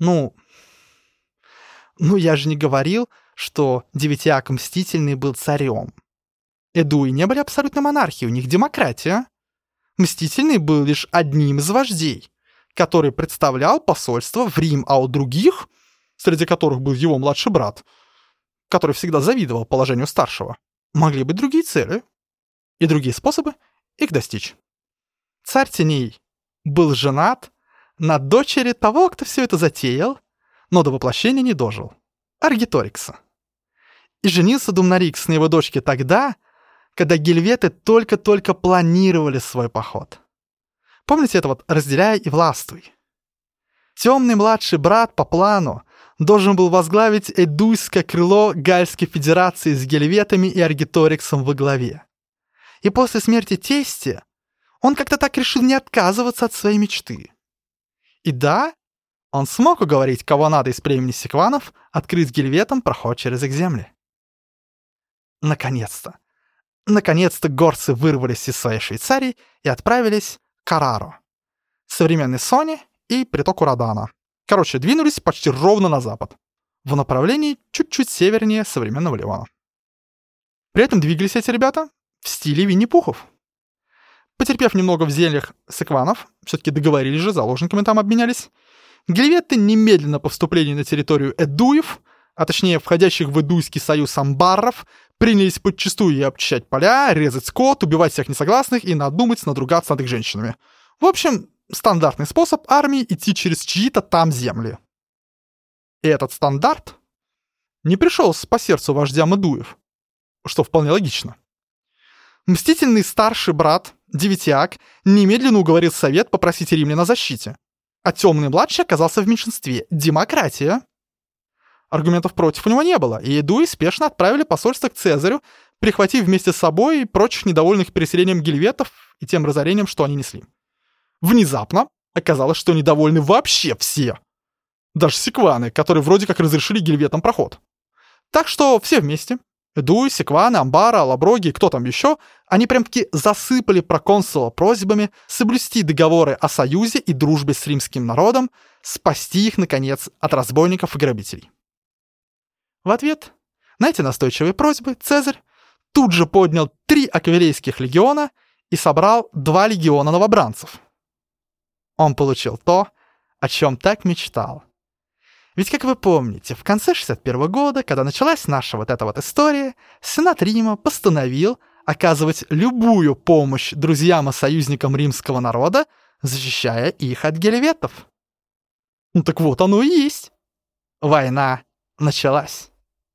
Я же не говорил, что Девятиак Мстительный был царем. Эдуи не были абсолютной монархией, у них демократия. Мстительный был лишь одним из вождей, который представлял посольство в Рим, а у других, среди которых был его младший брат, который всегда завидовал положению старшего, могли быть другие цели и другие способы их достичь. Царь Теней был женат на дочери того, кто все это затеял, но до воплощения не дожил, Аргиторикса. И женился Думнарикс на его дочке тогда, когда гельветы только-только планировали свой поход. Помните это вот «разделяй и властвуй»? Темный младший брат по плану должен был возглавить эдуйское крыло Гальской Федерации с гельветами и Аргиториксом во главе. И после смерти тестя он как-то так решил не отказываться от своей мечты. И да, он смог уговорить кого надо из племени Секванов открыть гельветам проход через их земли. Наконец-то горцы вырвались из своей Швейцарии и отправились к Арару, современной Соне и притоку Родана. Двинулись почти ровно на запад, в направлении чуть-чуть севернее современного Ливана. При этом двигались эти ребята в стиле Винни-Пухов. Потерпев немного в землях секванов, все-таки договорились же, заложниками там обменялись, гельветы немедленно по вступлению на территорию эдуев, а точнее входящих в Эдуйский союз амбарров, принялись подчистую обчищать поля, резать скот, убивать всех несогласных и надумать надругаться над их женщинами. В общем, стандартный способ армии идти через чьи-то там земли. И этот стандарт не пришелся по сердцу вождям эдуев, что вполне логично. Мстительный старший брат, Девятиак, немедленно уговорил совет попросить римлян о защите, а темный младший оказался в меньшинстве. Демократия. Аргументов против у него не было, и эдуи спешно отправили посольство к Цезарю, прихватив вместе с собой прочих недовольных переселением гельветов и тем разорением, что они несли. Внезапно оказалось, что недовольны вообще все. Даже секваны, которые вроде как разрешили гельветам проход. Так что все вместе, эдуи, секваны, амбара, лаброги и кто там еще, они прям-таки засыпали проконсула просьбами соблюсти договоры о союзе и дружбе с римским народом, спасти их, наконец, от разбойников и грабителей. В ответ на эти настойчивые просьбы Цезарь тут же поднял 3 аквилейских легиона и собрал 2 легиона новобранцев. Он получил то, о чем так мечтал. Ведь, как вы помните, в конце 61 года, когда началась наша вот эта вот история, Сенат Рима постановил оказывать любую помощь друзьям и союзникам римского народа, защищая их от гельветов. Так вот оно и есть. Война началась.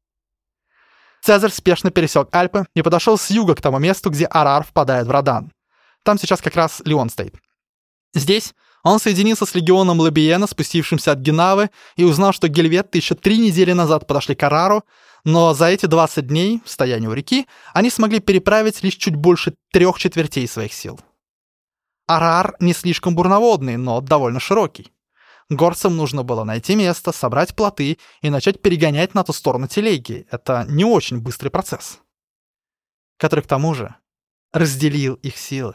Цезарь спешно пересек Альпы и подошел с юга к тому месту, где Арар впадает в Родан. Там сейчас как раз Леон стоит. Здесь он соединился с легионом Лабиена, спустившимся от Генавы, и узнал, что гельветты еще 3 недели назад подошли к Арару, но за эти 20 дней стояния у реки они смогли переправить лишь чуть больше 3/4 своих сил. Арар не слишком бурноводный, но довольно широкий. Горцам нужно было найти место, собрать плоты и начать перегонять на ту сторону телеги. Это не очень быстрый процесс, который, к тому же, разделил их силы.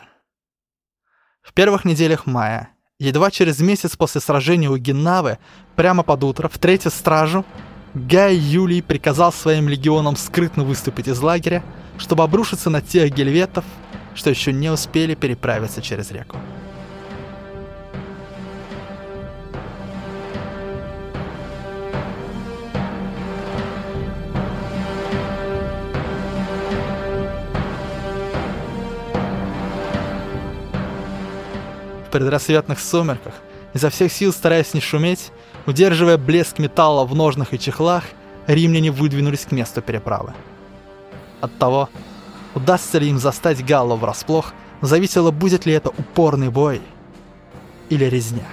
В первых неделях мая, едва через месяц после сражения у Генавы, прямо под утро, в 3-ю стражу, Гай Юлий приказал своим легионам скрытно выступить из лагеря, чтобы обрушиться на тех гельветов, что еще не успели переправиться через реку. В предрассветных сумерках, изо всех сил стараясь не шуметь, удерживая блеск металла в ножнах и чехлах, римляне выдвинулись к месту переправы. От того, удастся ли им застать галлов врасплох, зависело, будет ли это упорный бой или резня.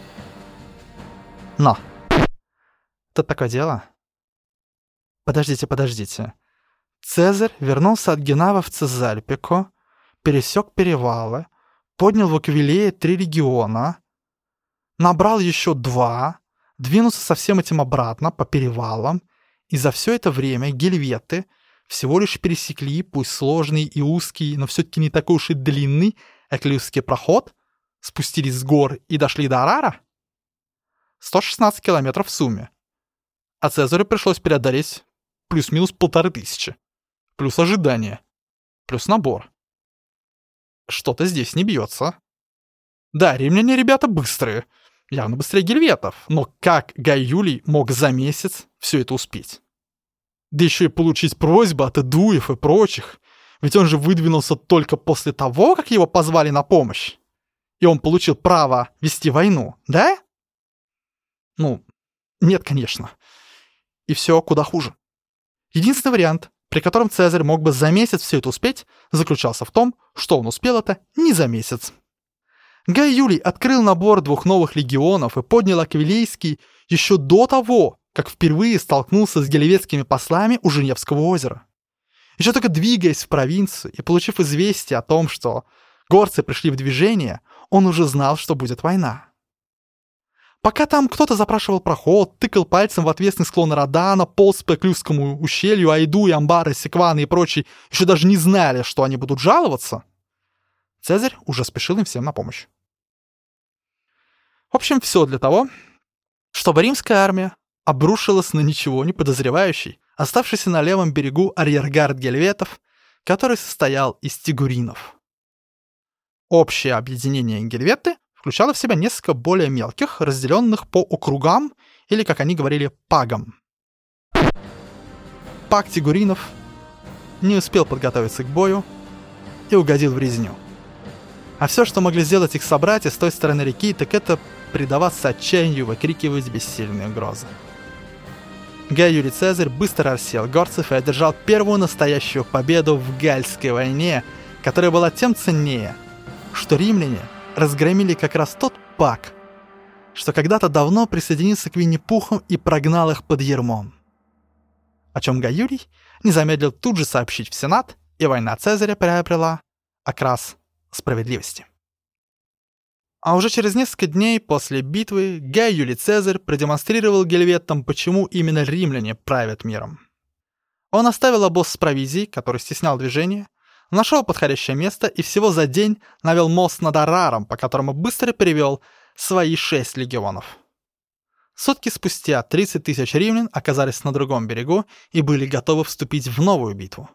Но тут такое дело. Подождите. Цезарь вернулся от Генавы в Цезальпику, пересек перевалы, поднял в Аквилее 3 легиона, набрал еще 2, двинулся со всем этим обратно по перевалам, и за все это время гельветы всего лишь пересекли, пусть сложный и узкий, но все-таки не такой уж и длинный Эклиусский проход, спустились с гор и дошли до Арара? 116 километров в сумме. А Цезарю пришлось преодолеть плюс-минус 1500. Плюс ожидание. Плюс набор. Что-то здесь не бьется. Да, римляне ребята быстрые. Явно быстрее гельветов. Но как Гай Юлий мог за месяц все это успеть? Да еще и получить просьбу от эдуев и прочих. Ведь он же выдвинулся только после того, как его позвали на помощь. И он получил право вести войну, да? Ну, нет, конечно. И все куда хуже. Единственный вариант, при котором Цезарь мог бы за месяц все это успеть, заключался в том, что он успел это не за месяц. Гай Юлий открыл набор 2 новых легионов и поднял Аквилейский еще до того, как впервые столкнулся с гелевецкими послами у Женевского озера. Еще только двигаясь в провинцию и получив известие о том, что горцы пришли в движение, он уже знал, что будет война. Пока там кто-то запрашивал проход, тыкал пальцем в отвесный склон Родана, полз по Клювскому ущелью, а Иду и Амбары, Секваны и прочие еще даже не знали, что они будут жаловаться, Цезарь уже спешил им всем на помощь. В общем, все для того, чтобы римская армия обрушилась на ничего не подозревающий, оставшийся на левом берегу арьергард гельветов, который состоял из тигуринов. Общее объединение гельветы включало в себя несколько более мелких, разделенных по округам, или, как они говорили, пагам. Паг тигуринов не успел подготовиться к бою и угодил в резню. А все, что могли сделать их собратья с той стороны реки, так это предаваться отчаянию, выкрикивать бессильные угрозы. Гай Юлий Цезарь быстро рассеял горцев и одержал первую настоящую победу в Гальской войне, которая была тем ценнее, что римляне разгромили как раз тот паг, что когда-то давно присоединился к Винни-Пуху и прогнал их под ярмом. О чем Гай Юлий не замедлил тут же сообщить в Сенат, и война Цезаря приобрела окрас справедливости. А уже через несколько дней после битвы Гай Юлий Цезарь продемонстрировал гельветам, почему именно римляне правят миром. Он оставил обоз с провизией, который стеснял движение, нашел подходящее место и всего за день навел мост над Араром, по которому быстро перевел свои 6 легионов. Сутки спустя 30 тысяч римлян оказались на другом берегу и были готовы вступить в новую битву,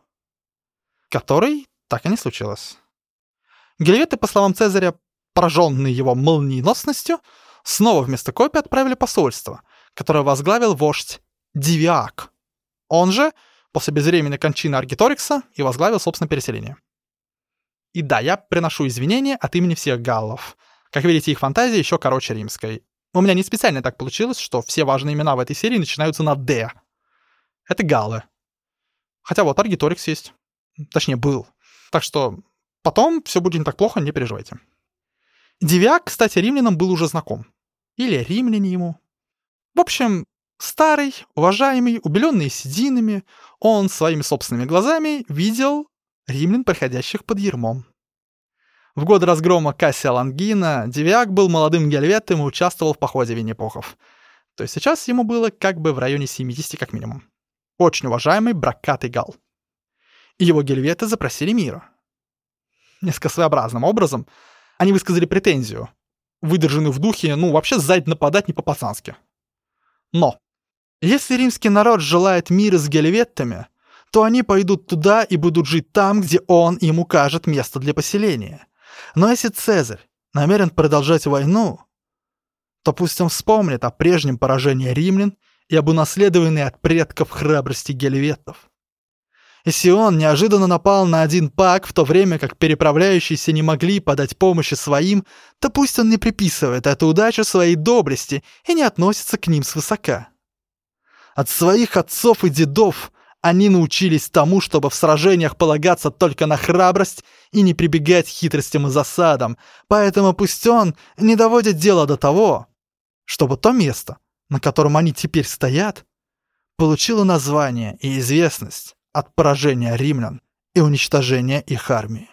которой так и не случилось. Гельветы, по словам Цезаря, пораженные его молниеносностью, снова вместо копий отправили посольство, которое возглавил вождь Дивиак. Он же, после безвременной кончины Аргиторикса, и возглавил, собственно, переселение. И да, я приношу извинения от имени всех галлов. Как видите, их фантазия еще короче римской. У меня не специально так получилось, что все важные имена в этой серии начинаются на «Д». Это галлы. Хотя вот Аргиторикс есть. Точнее, был. Так что потом все будет не так плохо, не переживайте. Дивиак, кстати, римлянам был уже знаком. Или римляне ему. В общем, старый, уважаемый, убеленный сединами, он своими собственными глазами видел римлян, проходящих под ярмом. В годы разгрома Кассия Лонгина Дивиак был молодым гельветом и участвовал в походе Винни-Пухов. То есть сейчас ему было как бы в районе 70 как минимум. Очень уважаемый брокатый гал. И его гельветы запросили мира. Несколько своеобразным образом они высказали претензию, выдержанную в духе, вообще сзади нападать не по-пацански. Но если римский народ желает мира с гельветами, то они пойдут туда и будут жить там, где он им укажет место для поселения. Но если Цезарь намерен продолжать войну, то пусть он вспомнит о прежнем поражении римлян и об унаследованной от предков храбрости гельветов. Если он неожиданно напал на один паг, в то время как переправляющиеся не могли подать помощи своим, то пусть он не приписывает эту удачу своей доблести и не относится к ним свысока. От своих отцов и дедов они научились тому, чтобы в сражениях полагаться только на храбрость и не прибегать к хитростям и засадам, поэтому пусть он не доводит дело до того, чтобы то место, на котором они теперь стоят, получило название и известность от поражения римлян и уничтожения их армии.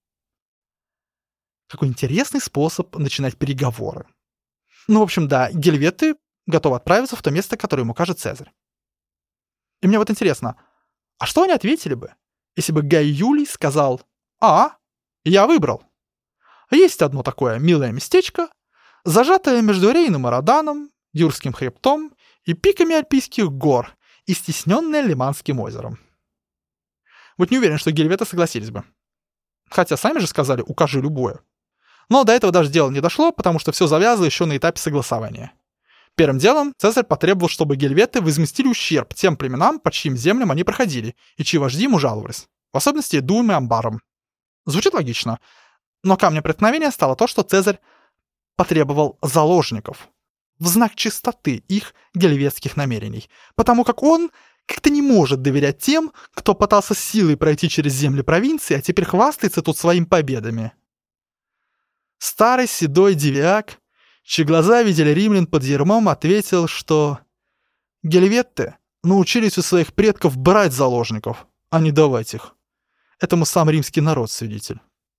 Какой интересный способ начинать переговоры. В общем, да, гельветы готовы отправиться в то место, которое ему кажет Цезарь. И мне вот интересно, а что они ответили бы, если бы Гай Юлий сказал: я выбрал. Есть одно такое милое местечко, зажатое между Рейном и Роданом, Юрским хребтом и пиками Альпийских гор, и стесненная Лиманским озером. Вот не уверен, что гельветы согласились бы. Хотя сами же сказали «укажи любое». Но до этого даже дело не дошло, потому что все завязло еще на этапе согласования. Первым делом Цезарь потребовал, чтобы гельветы возместили ущерб тем племенам, по чьим землям они проходили, и чьи вожди ему жаловались, в особенности Эдуем и Амбаром. Звучит логично, но камнем преткновения стало то, что Цезарь потребовал заложников в знак чистоты их гельветских намерений, потому как он как-то не может доверять тем, кто пытался силой пройти через земли провинции, а теперь хвастается тут своими победами. Старый седой девиак, чьи глаза видели римлян под ярмом, ответил, что гельветты научились у своих предков брать заложников, а не давать их. Этому сам римский народ свидетель.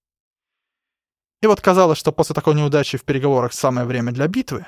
И вот казалось, что после такой неудачи в переговорах самое время для битвы.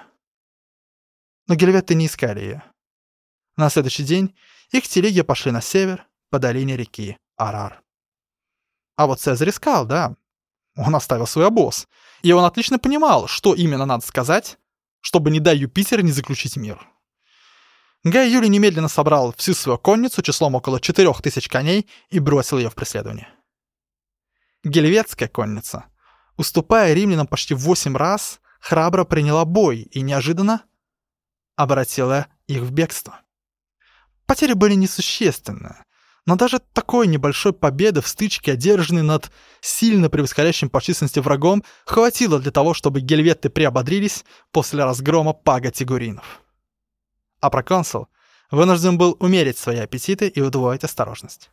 Но гельветты не искали ее. На следующий день их телеги пошли на север по долине реки Арар. А вот Цезарь искал, да. Он оставил свой обоз. И он отлично понимал, что именно надо сказать, чтобы, не дай Юпитер, не заключить мир. Гай Юлий немедленно собрал всю свою конницу числом около 4000 коней и бросил ее в преследование. Гельветская конница, уступая римлянам почти в 8 раз, храбро приняла бой и неожиданно обратила их в бегство. Потери были несущественны, но даже такой небольшой победы в стычке, одержанной над сильно превосходящим по численности врагом, хватило для того, чтобы гельветты приободрились после разгрома пага тигуринов. А проконсул вынужден был умерить свои аппетиты и удвоить осторожность.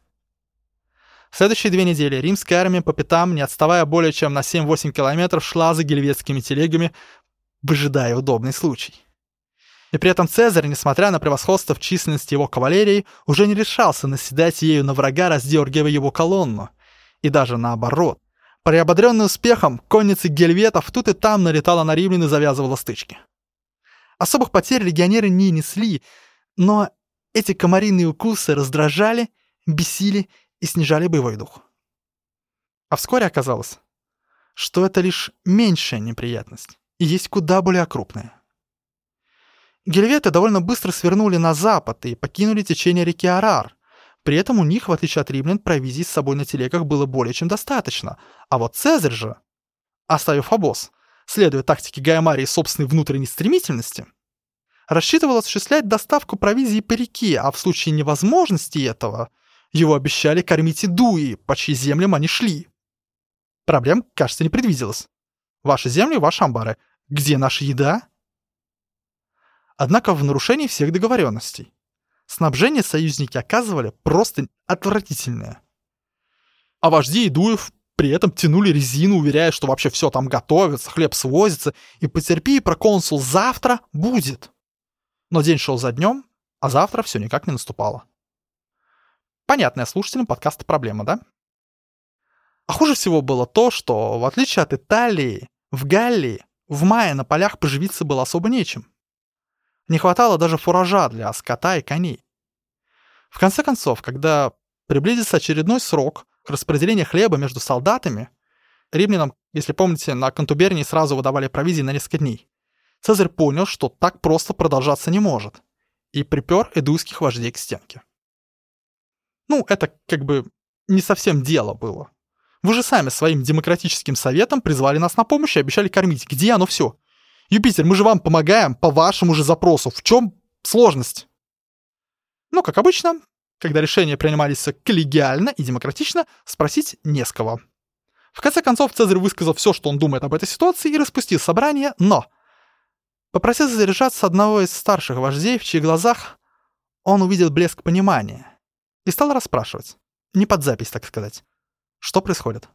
В следующие 2 недели римская армия по пятам, не отставая более чем на 7-8 километров, шла за гельветскими телегами, выжидая удобный случай. И при этом Цезарь, несмотря на превосходство в численности его кавалерии, уже не решался наседать ею на врага, раздергивая его колонну. И даже наоборот. Приободренный успехом, конница гельветов тут и там налетала на римлян и завязывала стычки. Особых потерь легионеры не несли, но эти комариные укусы раздражали, бесили и снижали боевой дух. А вскоре оказалось, что это лишь меньшая неприятность, и есть куда более крупная. Гельветы довольно быстро свернули на запад и покинули течение реки Арар. При этом у них, в отличие от римлян, провизии с собой на телегах было более чем достаточно. А вот Цезарь же, оставив обоз, следуя тактике Гая Марии собственной внутренней стремительности, рассчитывал осуществлять доставку провизии по реке, а в случае невозможности этого его обещали кормить Эдуи, по чьим землям они шли. Проблем, кажется, не предвиделось. Ваши земли, ваши амбары. Где наша еда? Однако в нарушении всех договоренностей. Снабжение союзники оказывали просто отвратительное. А вожди Эдуев при этом тянули резину, уверяя, что вообще все там готовится, хлеб свозится, и потерпи, проконсул, завтра будет. Но день шел за днем, а завтра все никак не наступало. Понятная слушателям подкаста проблема, да? А хуже всего было то, что, в отличие от Италии, в Галлии в мае на полях поживиться было особо нечем. Не хватало даже фуража для скота и коней. В конце концов, когда приблизится очередной срок распределения хлеба между солдатами, римлянам, если помните, на контубернии сразу выдавали провизии на несколько дней, Цезарь понял, что так просто продолжаться не может, и припер эдуйских вождей к стенке. Ну, это как бы не совсем дело было. Вы же сами своим демократическим советом призвали нас на помощь и обещали кормить. Где оно все? Юпитер, мы же вам помогаем по вашему же запросу. В чем сложность? Ну, как обычно, когда решения принимались коллегиально и демократично, спросить не с кого. В конце концов, Цезарь высказал все, что он думает об этой ситуации, и распустил собрание, но попросил заряжаться одного из старших вождей, в чьих глазах он увидел блеск понимания, и стал расспрашивать, не под запись, так сказать, что происходит.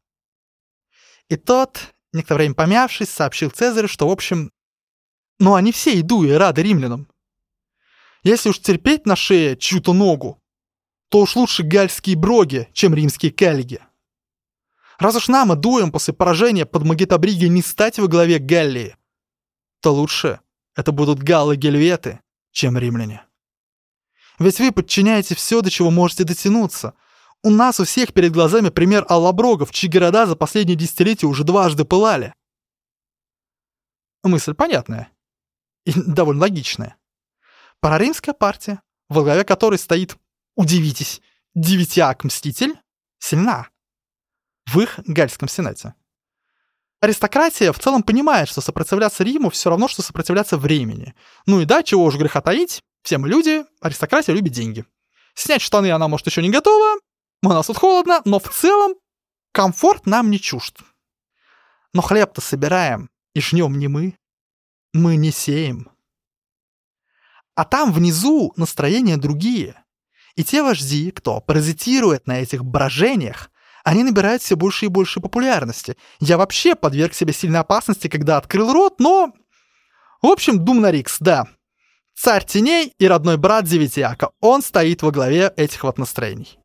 И тот, некоторое время помявшись, сообщил Цезарю, что, в общем, они все Эдуи рады римлянам. Если уж терпеть на шее чью-то ногу, то уж лучше гальские броги, чем римские каллиги. Раз уж нам, Эдуям, после поражения под Магетабриги не стать во главе Галлии, то лучше это будут галлы-гельветы, чем римляне. Ведь вы подчиняете все, до чего можете дотянуться. У нас у всех перед глазами пример аллоброгов, чьи города за последние десятилетия уже дважды пылали. Мысль понятная. и довольно логичное. Параримская партия, во главе которой стоит, удивитесь, Девятиак-мститель, сильна в их Гальском сенате. Аристократия в целом понимает, что сопротивляться Риму все равно, что сопротивляться времени. Ну и да, чего уж греха таить, все мы люди, аристократия любит деньги. Снять штаны она, может, еще не готова, у нас тут холодно, но в целом комфорт нам не чужд. Но хлеб-то собираем и жнем не мы не сеем. А там внизу настроения другие. И те вожди, кто паразитирует на этих брожениях, они набирают все больше и больше популярности. Я вообще подверг себе сильной опасности, когда открыл рот, но... В общем, Думнарикс, да. Царь теней и родной брат Девятиака. Он стоит во главе этих вот настроений.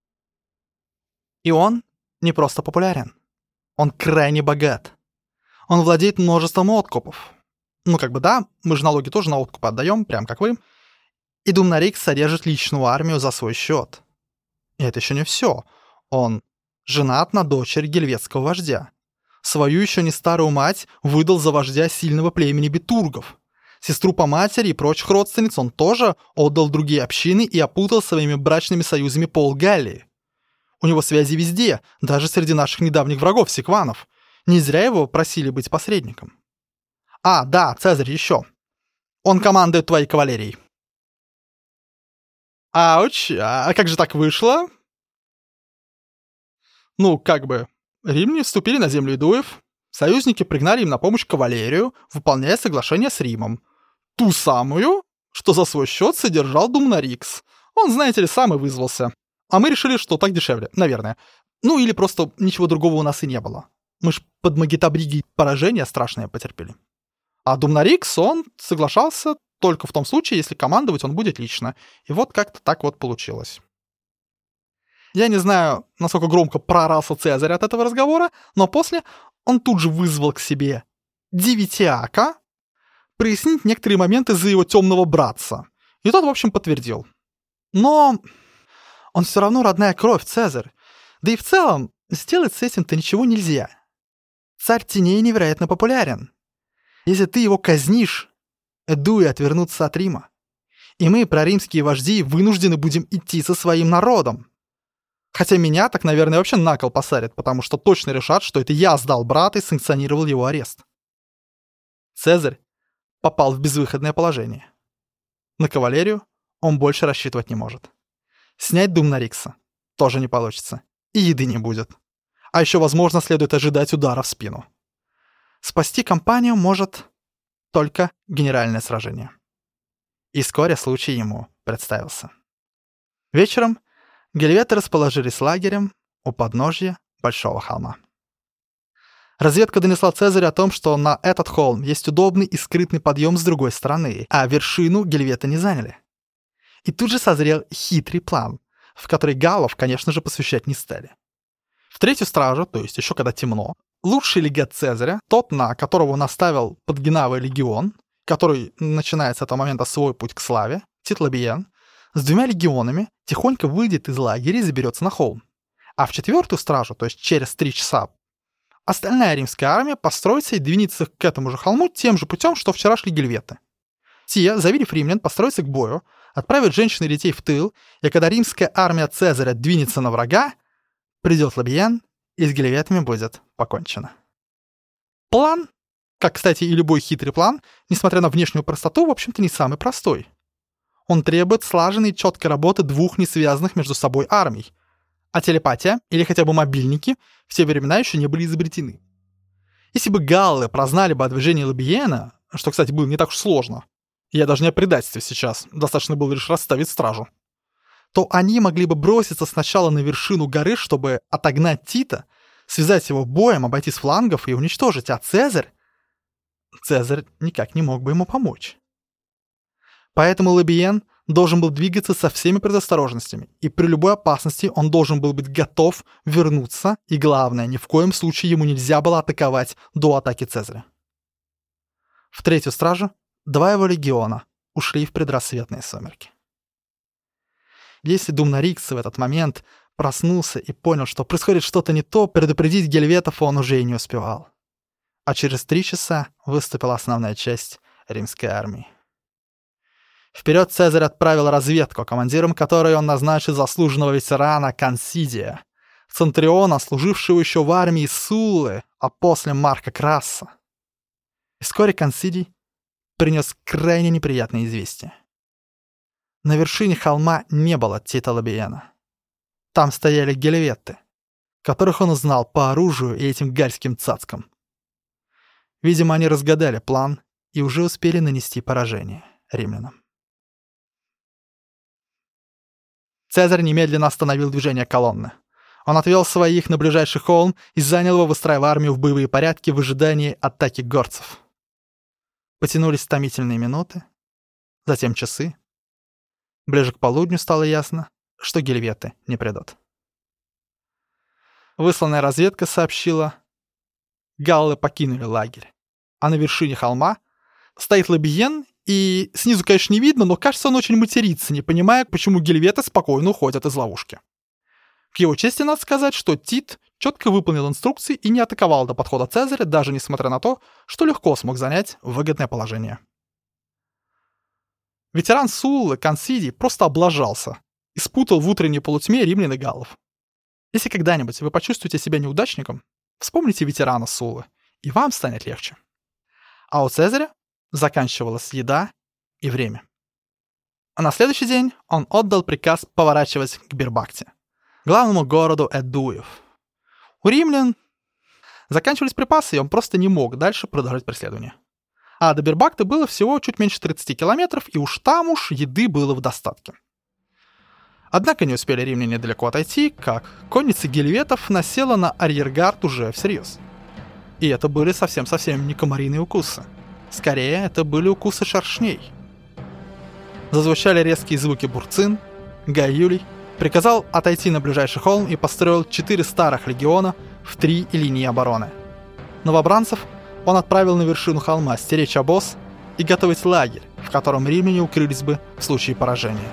И он не просто популярен. Он крайне богат. Он владеет множеством откупов. Ну, как бы да, мы же налоги тоже на откуп отдаем, прям как вы. И Думнарикс содержит личную армию за свой счет. И это еще не все. Он женат на дочери гельветского вождя. Свою еще не старую мать выдал за вождя сильного племени битургов. Сестру по матери и прочих родственниц он тоже отдал в другие общины и опутал своими брачными союзами пол Галлии. У него связи везде, даже среди наших недавних врагов, секванов. Не зря его просили быть посредником. А, да, Цезарь еще. Он командует твоей кавалерией. Ауч, а как же так вышло? Ну, как бы, римляне вступили на землю идуев, союзники пригнали им на помощь кавалерию, выполняя соглашение с Римом. Ту самую, что за свой счет содержал Думнарикс. Он, знаете ли, сам и вызвался. А мы решили, что так дешевле, наверное. Ну, или просто ничего другого у нас и не было. Мы ж под Магитабригой поражение страшное потерпели. А Думнарикс, он соглашался только в том случае, если командовать он будет лично. И вот как-то так вот получилось. Я не знаю, насколько громко проорался Цезарь от этого разговора, но после он тут же вызвал к себе Девятиака прояснить некоторые моменты за его темного братца. И тот, в общем, подтвердил. Но он все равно родная кровь, Цезарь. Да и в целом, сделать с этим-то ничего нельзя. Царь теней невероятно популярен. Если ты его казнишь, Эдуи отвернутся от Рима. И мы, проримские вожди, вынуждены будем идти со своим народом. Хотя меня так, наверное, вообще на кол посадят, потому что точно решат, что это я сдал брата и санкционировал его арест. Цезарь попал в безвыходное положение. На кавалерию он больше рассчитывать не может. Снять Думнарикса тоже не получится. И еды не будет. А еще, возможно, следует ожидать удара в спину. Спасти компанию может только генеральное сражение. И вскоре случай ему представился. Вечером гельветы расположились лагерем у подножья Большого холма. Разведка донесла Цезарю о том, что на этот холм есть удобный и скрытный подъем с другой стороны, а вершину гельветы не заняли. И тут же созрел хитрый план, в который галлов, конечно же, посвящать не стали. В третью стражу, то есть еще когда темно, лучший легат Цезаря, тот, на которого он оставил под Генавой легион, который начинает с этого момента свой путь к славе, Тит Лабиен, с 2 легионами тихонько выйдет из лагеря и заберется на холм. А в 4-ю стражу, то есть через 3 часа, остальная римская армия построится и двинется к этому же холму тем же путем, что вчера шли гельветы. Те, завидев римлян, построятся к бою, отправят женщин и детей в тыл, и когда римская армия Цезаря двинется на врага, придет Лабиен, и с гельветами будет покончено. План, как, кстати, и любой хитрый план, несмотря на внешнюю простоту, в общем-то не самый простой. Он требует слаженной и четкой работы 2 несвязанных между собой армий. А телепатия, или хотя бы мобильники, в те времена еще не были изобретены. Если бы галлы прознали бы о движении Лабиена, что, кстати, было не так уж сложно, я даже не о предательстве сейчас, достаточно было лишь расставить стражу, то они могли бы броситься сначала на вершину горы, чтобы отогнать Тита, связать его боем, обойти с флангов и уничтожить, а Цезарь никак не мог бы ему помочь. Поэтому Лабиен должен был двигаться со всеми предосторожностями, и при любой опасности он должен был быть готов вернуться, и главное, ни в коем случае ему нельзя было атаковать до атаки Цезаря. В 3-ю стражу 2 его легиона ушли в предрассветные сумерки. Если Думнарикс в этот момент проснулся и понял, что происходит что-то не то, предупредить гельветов он уже и не успевал. А через 3 часа выступила основная часть римской армии. Вперед Цезарь отправил разведку, командиром которой он назначил заслуженного ветерана Консидия, центуриона, служившего еще в армии Суллы, а после Марка Краса. И вскоре Консидий принес крайне неприятное известие. На вершине холма не было Тита Лабиена. Там стояли гельветты, которых он узнал по оружию и этим гальским цацкам. Видимо, они разгадали план и уже успели нанести поражение римлянам. Цезарь немедленно остановил движение колонны. Он отвел своих на ближайший холм и занял его, выстраивая армию в боевые порядки в ожидании атаки горцев. Потянулись томительные минуты, затем часы. Ближе к полудню стало ясно, что гельветы не придут. Высланная разведка сообщила: галлы покинули лагерь, а на вершине холма стоит Лабиен, и снизу, конечно, не видно, но кажется, он очень матерится, не понимая, почему гельветы спокойно уходят из ловушки. К его чести надо сказать, что Тит четко выполнил инструкции и не атаковал до подхода Цезаря, даже несмотря на то, что легко смог занять выгодное положение. Ветеран Суллы, Консидий, просто облажался и спутал в утренней полутьме римлян и галлов. Если когда-нибудь вы почувствуете себя неудачником, вспомните ветерана Суллы, и вам станет легче. А у Цезаря заканчивалась еда и время. А на следующий день он отдал приказ поворачивать к Бирбакте, главному городу Эдуев. У римлян заканчивались припасы, и он просто не мог дальше продолжать преследование. А до Бирбакты было всего чуть меньше 30 километров, и уж там еды было в достатке. Однако не успели римляне далеко отойти, как конница гельветов насела на арьергард уже всерьез. И это были совсем-совсем не комариные укусы. Скорее, это были укусы шершней. Зазвучали резкие звуки бурцин. Гай Юлий приказал отойти на ближайший холм и построил 4 старых легиона в 3 линии обороны. Новобранцев он отправил на вершину холма стеречь обоз и готовить лагерь, в котором римляне укрылись бы в случае поражения.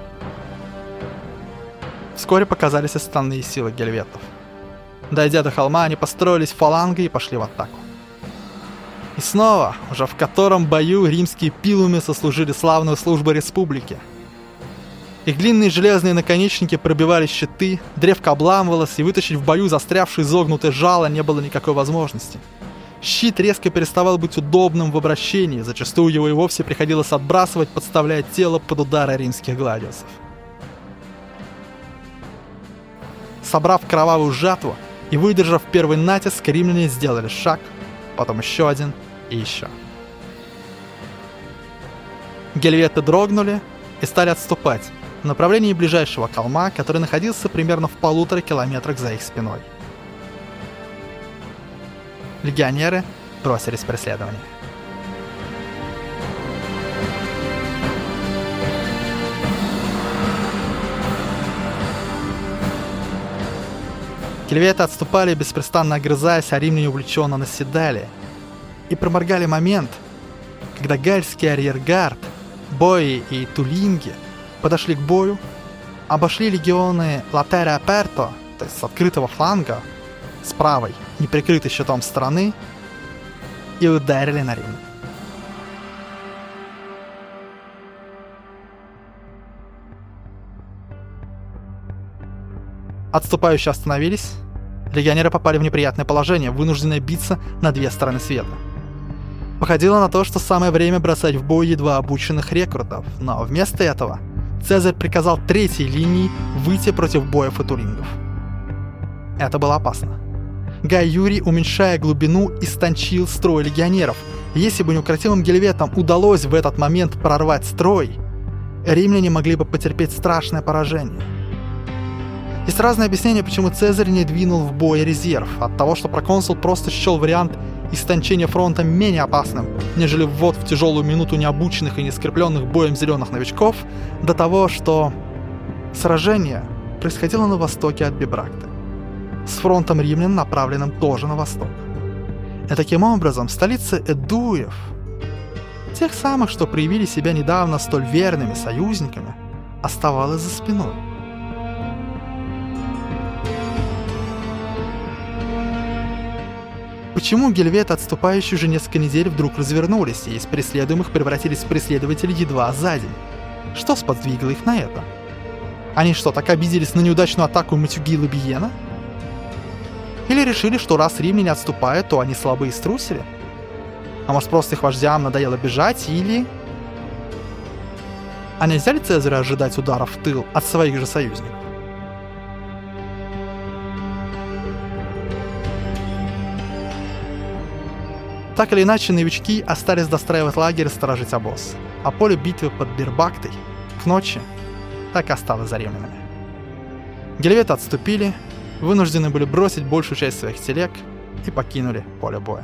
Вскоре показались основные силы гельветов. Дойдя до холма, они построились фалангой и пошли в атаку. И снова, уже в котором бою, римские пилуми сослужили славную службу республике. Их длинные железные наконечники пробивали щиты, древко обламывалось, и вытащить в бою застрявшее изогнутое жало не было никакой возможности. Щит резко переставал быть удобным в обращении, зачастую его и вовсе приходилось отбрасывать, подставляя тело под удары римских гладиусов. Собрав кровавую жатву и выдержав первый натиск, римляне сделали шаг, потом еще один и еще. Гельветы дрогнули и стали отступать в направлении ближайшего холма, который находился примерно в 1,5 километрах за их спиной. Легионеры бросились в преследование. Гельветы отступали, беспрестанно огрызаясь, а римляне увлеченно наседали. И проморгали момент, когда гальский арьергард, Бои и Тулинги подошли к бою, обошли легионы Латере Аперто, то есть с открытого фланга, с правой, не прикрытой щитом стороны, и ударили на Рим. Отступающие остановились. Легионеры попали в неприятное положение, вынужденные биться на 2 стороны света. Походило на то, что самое время бросать в бой едва обученных рекрутов, но вместо этого Цезарь приказал 3-й линии выйти против боев и тулингов. Это было опасно. Гай Юрий, уменьшая глубину, истончил строй легионеров. Если бы неукротимым гельветам удалось в этот момент прорвать строй, римляне могли бы потерпеть страшное поражение. Есть разные объяснения, почему Цезарь не двинул в бой резерв. От того, что проконсул просто счел вариант истончения фронта менее опасным, нежели ввод в тяжелую минуту необученных и не скрепленных боем зеленых новичков, до того, что сражение происходило на востоке от Бибракты, с фронтом римлян, направленным тоже на восток. И таким образом столица Эдуев, тех самых, что проявили себя недавно столь верными союзниками, оставалась за спиной. Почему гельветы, отступающие уже несколько недель, вдруг развернулись и из преследуемых превратились в преследователей едва за день? Что сподвигло их на это? Они что, так обиделись на неудачную атаку Матюги и Лабиена? Или решили, что раз римляне отступают, то они слабые и струсили? А может, просто их вождям надоело бежать, или... А нельзя ли Цезарю ожидать ударов в тыл от своих же союзников? Так или иначе, новички остались достраивать лагерь и сторожить обоз, а поле битвы под Бирбактой к ночи так и осталось за римлянами. Гельветы отступили, вынуждены были бросить большую часть своих телег и покинули поле боя.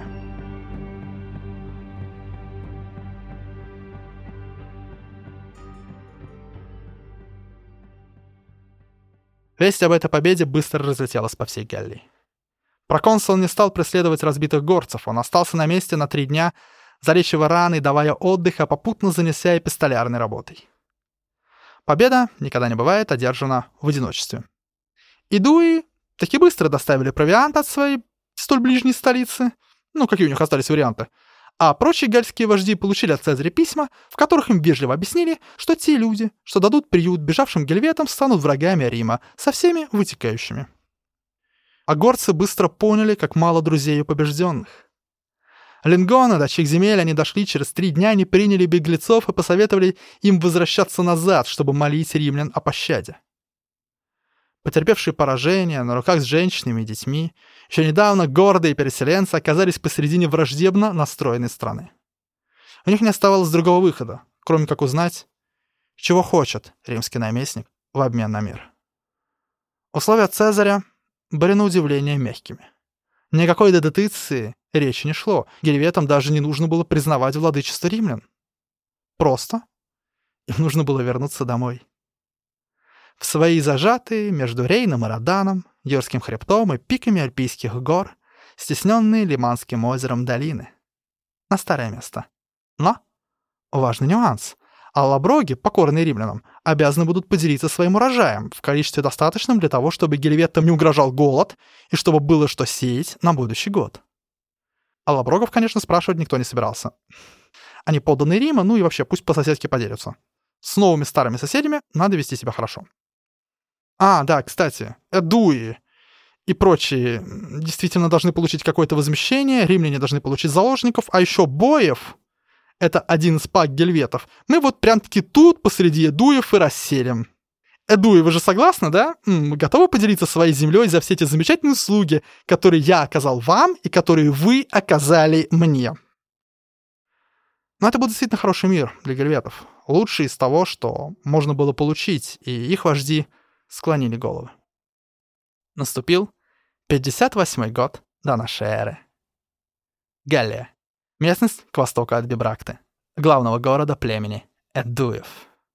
Весть об этой победе быстро разлетелась по всей Галлии. Проконсул не стал преследовать разбитых горцев, он остался на месте на 3 дня, залечивая раны и давая отдых, а попутно занеся эпистолярной работой. Победа, никогда не бывает, одержана в одиночестве. Идуи таки быстро доставили провиант от своей столь ближней столицы, какие у них остались варианты, а прочие гальские вожди получили от Цезаря письма, в которых им вежливо объяснили, что те люди, что дадут приют бежавшим гельветам, станут врагами Рима со всеми вытекающими. А горцы быстро поняли, как мало друзей у побежденных. Лингона, до чьих земель они дошли через 3 дня, они приняли беглецов и посоветовали им возвращаться назад, чтобы молить римлян о пощаде. Потерпевшие поражение, на руках с женщинами и детьми, еще недавно гордые переселенцы оказались посередине враждебно настроенной страны. У них не оставалось другого выхода, кроме как узнать, чего хочет римский наместник в обмен на мир. Условия Цезаря были на удивление мягкими. Никакой дедетиции речи не шло, гельветам даже не нужно было признавать владычество римлян. Просто им нужно было вернуться домой. В свои зажатые между Рейном и Роданом, Юрским хребтом и пиками Альпийских гор, стесненные Лиманским озером долины. На старое место. Но важный нюанс. Аллаброги, покорные римлянам, обязаны будут поделиться своим урожаем в количестве достаточном для того, чтобы гельветам не угрожал голод и чтобы было что сеять на будущий год. Аллаброгов, конечно, спрашивать никто не собирался. Они подданные Рима, и вообще пусть по-соседски поделятся. С новыми старыми соседями надо вести себя хорошо. Да, кстати, Эдуи и прочие действительно должны получить какое-то возмещение, римляне должны получить заложников, а еще Боев, это один из пак гельветов, мы вот прям-таки тут посреди Эдуев и расселим. Эдуи, вы же согласны, да? Готовы поделиться своей землей за все эти замечательные услуги, которые я оказал вам и которые вы оказали мне? Но это был действительно хороший мир для гельветов. Лучший из того, что можно было получить, и их вожди склонили головы. Наступил 58-й год до нашей эры. Галлия. Местность к востоку от Бибракты, главного города племени Эдуев.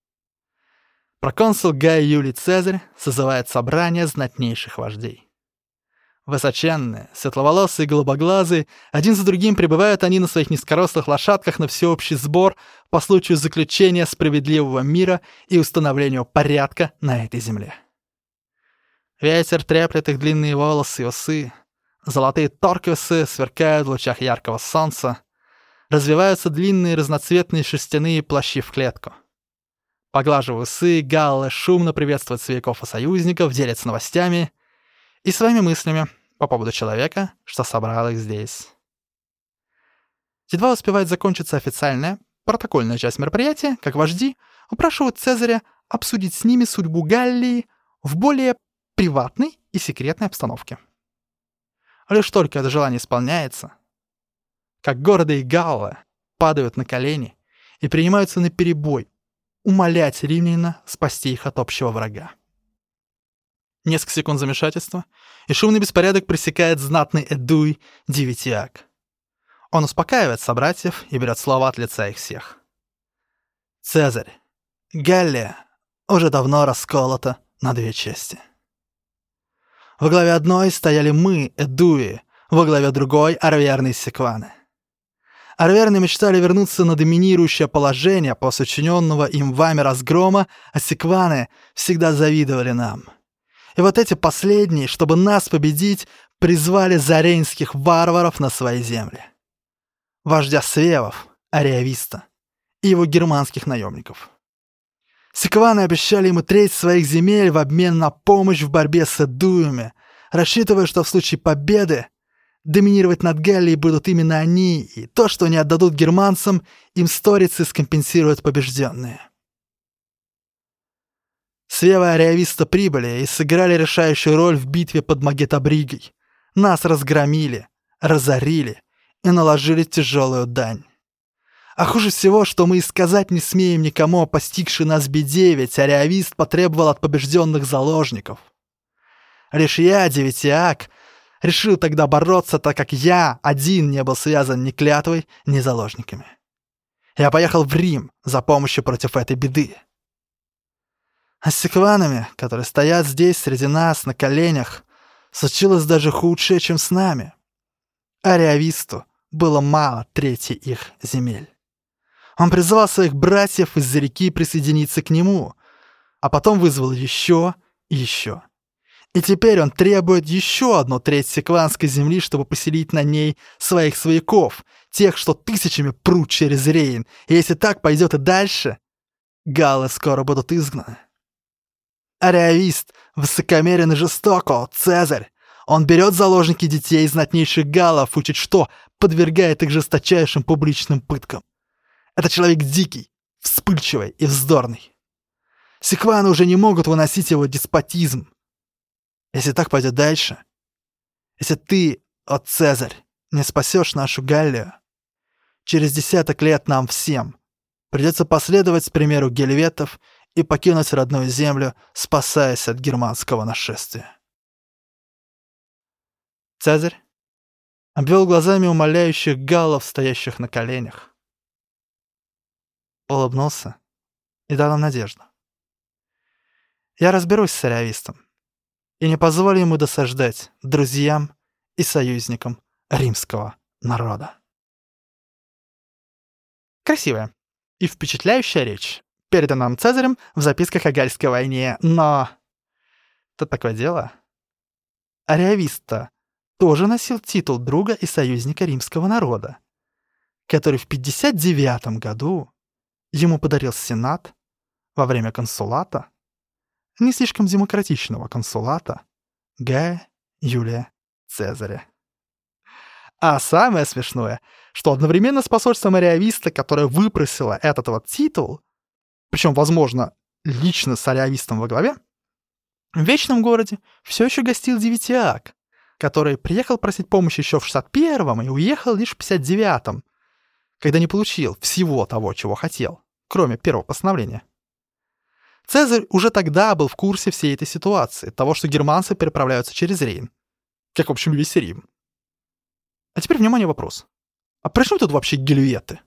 Проконсул Гай Юлий Цезарь созывает собрание знатнейших вождей. Высоченные, светловолосые, голубоглазые, один за другим прибывают они на своих низкорослых лошадках на всеобщий сбор по случаю заключения справедливого мира и установления порядка на этой земле. Ветер треплет их длинные волосы и усы, золотые торквисы сверкают в лучах яркого солнца, развиваются длинные разноцветные шерстяные плащи в клетку. Поглаживая усы, галлы шумно приветствуют свояков и союзников, делятся новостями и своими мыслями по поводу человека, что собрал их здесь. Едва успевает закончиться официальная, протокольная часть мероприятия, как вожди упрашивают Цезаря обсудить с ними судьбу Галлии в более приватной и секретной обстановке. Лишь только это желание исполняется, как гордые галлы падают на колени и принимаются наперебой умолять римлянина спасти их от общего врага. Несколько секунд замешательства, и шумный беспорядок пресекает знатный Эдуй Дивитиак. Он успокаивает собратьев и берет слова от лица их всех. «Цезарь, Галлия уже давно расколота на 2 части. Во главе одной стояли мы, Эдуи, во главе другой — арверные секваны. Арверны мечтали вернуться на доминирующее положение после учиненного им вами разгрома, а секваны всегда завидовали нам. И вот эти последние, чтобы нас победить, призвали зарейнских варваров на свои земли. Вождя свевов, Ариависта, и его германских наемников. Сикваны обещали ему треть своих земель в обмен на помощь в борьбе с эдуями, рассчитывая, что в случае победы доминировать над Галлией будут именно они, и то, что они отдадут германцам, им сторицы скомпенсируют побежденные. Свевы Ариависта прибыли и сыграли решающую роль в битве под Магетабригой. Нас разгромили, разорили и наложили тяжелую дань. А хуже всего, что мы и сказать не смеем никому о постигшей нас беде, ведь Ариавист потребовал от побежденных заложников. Лишь я, Девятиак, решил тогда бороться, так как я один не был связан ни клятвой, ни заложниками. Я поехал в Рим за помощью против этой беды. А с сикванами, которые стоят здесь среди нас на коленях, случилось даже худшее, чем с нами. Ариависту было мало трети их земель. Он призвал своих братьев из-за реки присоединиться к нему, а потом вызвал еще и еще. И теперь он требует еще одну треть сикванской земли, чтобы поселить на ней своих свояков, тех, что тысячами прут через Рейн. И если так пойдет и дальше, галлы скоро будут изгнаны. Ариавист высокомерен и жесток, Цезарь. Он берет заложники детей знатнейших галлов, учит что, подвергает их жесточайшим публичным пыткам. Это человек дикий, вспыльчивый и вздорный. Сикваны уже не могут выносить его деспотизм. Если так пойдет дальше, если ты, о Цезарь, не спасешь нашу Галлию, через 10 лет нам всем придется последовать примеру гельветов и покинуть родную землю, спасаясь от германского нашествия. Цезарь обвел глазами умоляющих галлов, стоящих на коленях. Улыбнулся и дал им надежду. Я разберусь с Ариавистом и не позволю ему досаждать друзьям и союзникам римского народа. Красивая и впечатляющая речь, передана нам Цезарем в записках о Гальской войне, но... Тут такое дело. Ариавист-то тоже носил титул друга и союзника римского народа, который в 59 году ему подарил Сенат во время консулата, не слишком демократичного консулата, Гая Юлия Цезаря. А самое смешное, что одновременно с посольством Ариависта, которое выпросило этот вот титул, причем, возможно, лично с Ариавистом во главе, в Вечном городе все еще гостил Девятиак, который приехал просить помощи еще в 61-м и уехал лишь в 59-м, когда не получил всего того, чего хотел, кроме первого постановления. Цезарь уже тогда был в курсе всей этой ситуации, того, что германцы переправляются через Рейн, как, в общем, весь Рим. А теперь, внимание, вопрос. А при чем тут вообще гельветы?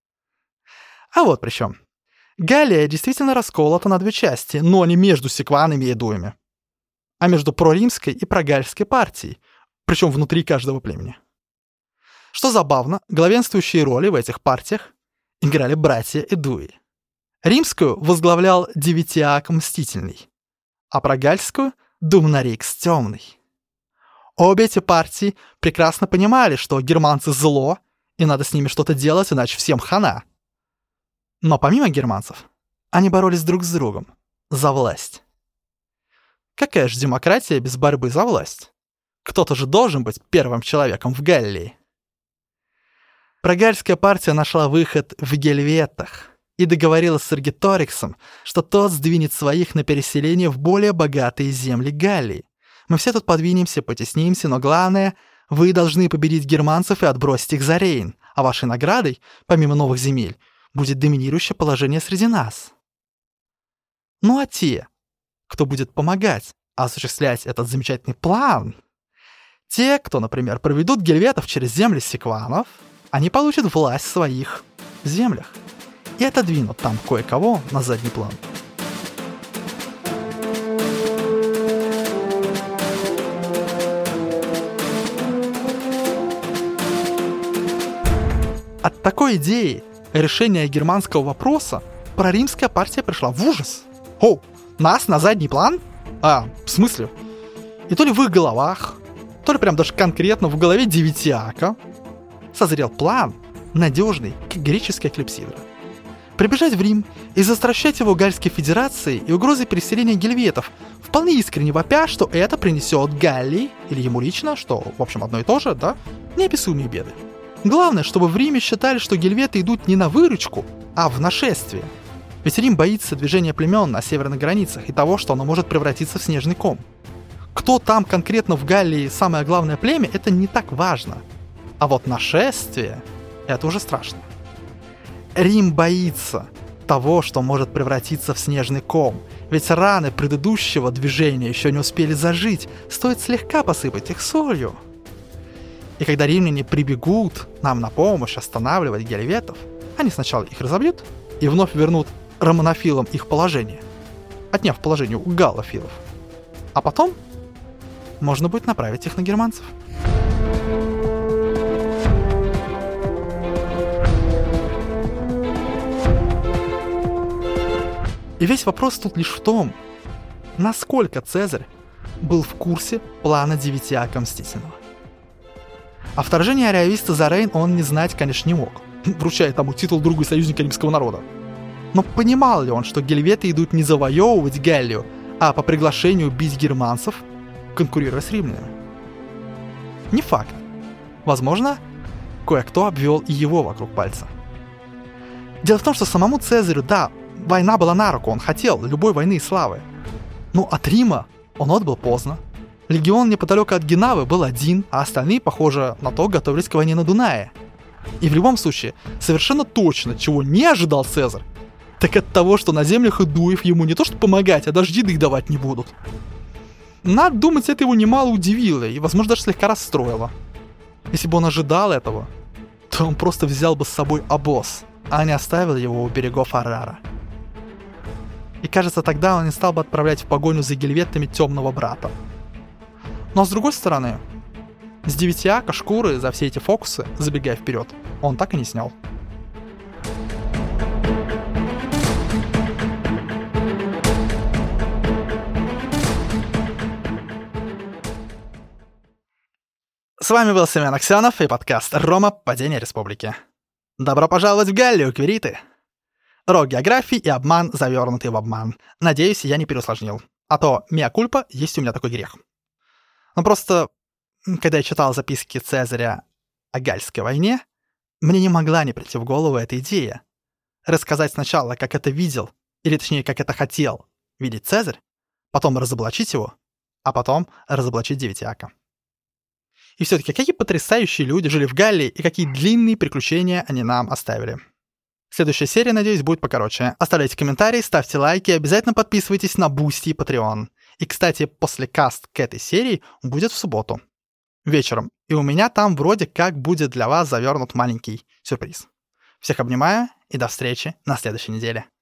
А вот при чем. Галлия действительно расколота на две части, но не между сикванами и эдуями, а между проримской и прогальской партией, причем внутри каждого племени. Что забавно, главенствующие роли в этих партиях играли братья Эдуи. Римскую возглавлял Девятиак Мстительный, а прогальскую — Думнарикс Темный. Обе эти партии прекрасно понимали, что германцы зло, и надо с ними что-то делать, иначе всем хана. Но помимо германцев, они боролись друг с другом за власть. Какая же демократия без борьбы за власть? Кто-то же должен быть первым человеком в Галлии. Прогальская партия нашла выход в гельветах и договорилась с Аргиториксом, что тот сдвинет своих на переселение в более богатые земли Галлии. Мы все тут подвинемся, потеснимся, но главное, вы должны победить германцев и отбросить их за Рейн, а вашей наградой, помимо новых земель, будет доминирующее положение среди нас. Ну а те, кто будет помогать осуществлять этот замечательный план, те, кто, например, проведут гельветов через земли сикванов, они получат власть в своих землях и отодвинут там кое-кого на задний план. От такой идеи решения германского вопроса проримская партия пришла в ужас. О, нас на задний план? В смысле? И то ли в их головах, то то ли прям даже конкретно в голове Девятиака, созрел план, надежный, как греческая клипсидра. Прибежать в Рим и застращать его Галльской Федерацией и угрозой переселения гельветов, вполне искренне вопя, что это принесет Галлии, или ему лично, что, в общем, одно и то же, да, неописуемые беды. Главное, чтобы в Риме считали, что гельветы идут не на выручку, а в нашествие. Ведь Рим боится движения племен на северных границах и того, что оно может превратиться в снежный ком. Кто там конкретно в Галлии самое главное племя, это не так важно. А вот нашествие — это уже страшно. Рим боится того, что может превратиться в снежный ком, ведь раны предыдущего движения еще не успели зажить, стоит слегка посыпать их солью. И когда римляне прибегут нам на помощь останавливать гельветов, они сначала их разобьют и вновь вернут романофилам их положение, отняв положение у галлофилов. А потом можно будет направить их на германцев. И весь вопрос тут лишь в том, насколько Цезарь был в курсе плана Девятиака Мстительного. О вторжении ариависта за Рейн он не знать, конечно, не мог, вручая тому титул друга и союзника римского народа. Но понимал ли он, что гельветы идут не завоевывать Галлию, а по приглашению бить германцев, конкурируя с римлянами? Не факт. Возможно, кое-кто обвел и его вокруг пальца. Дело в том, что самому Цезарю, да, война была на руку, он хотел любой войны и славы. Но от Рима он отбыл поздно. Легион неподалеку от Генавы был один, а остальные, похоже на то, готовились к войне на Дунае. И в любом случае, совершенно точно, чего не ожидал Цезарь, так от того, что на землях идуев ему не то что помогать, а даже еды давать не будут. Надо думать, это его немало удивило и, возможно, даже слегка расстроило. Если бы он ожидал этого, то он просто взял бы с собой обоз, а не оставил его у берегов Арара. И кажется, тогда он не стал бы отправлять в погоню за гельветами темного брата. Но с другой стороны, с Девятиака шкуры за все эти фокусы, забегая вперед, он так и не снял. С вами был Семен Аксенов и подкаст «Рома. Падение республики». Добро пожаловать в Галлию, квириты! Рок географии и обман, завернутый в обман. Надеюсь, я не переусложнил. А то меа кульпа, есть у меня такой грех. Но просто, когда я читал записки Цезаря о Гальской войне, мне не могла не прийти в голову эта идея. Рассказать сначала, как это видел, или точнее, как это хотел видеть Цезарь, потом разоблачить его, а потом разоблачить Девятиака. И все-таки, какие потрясающие люди жили в Галлии и какие длинные приключения они нам оставили. Следующая серия, надеюсь, будет покороче. Оставляйте комментарии, ставьте лайки, обязательно подписывайтесь на Boosty и Patreon. И, кстати, послекаст к этой серии будет в субботу. Вечером. И у меня там вроде как будет для вас завернут маленький сюрприз. Всех обнимаю и до встречи на следующей неделе.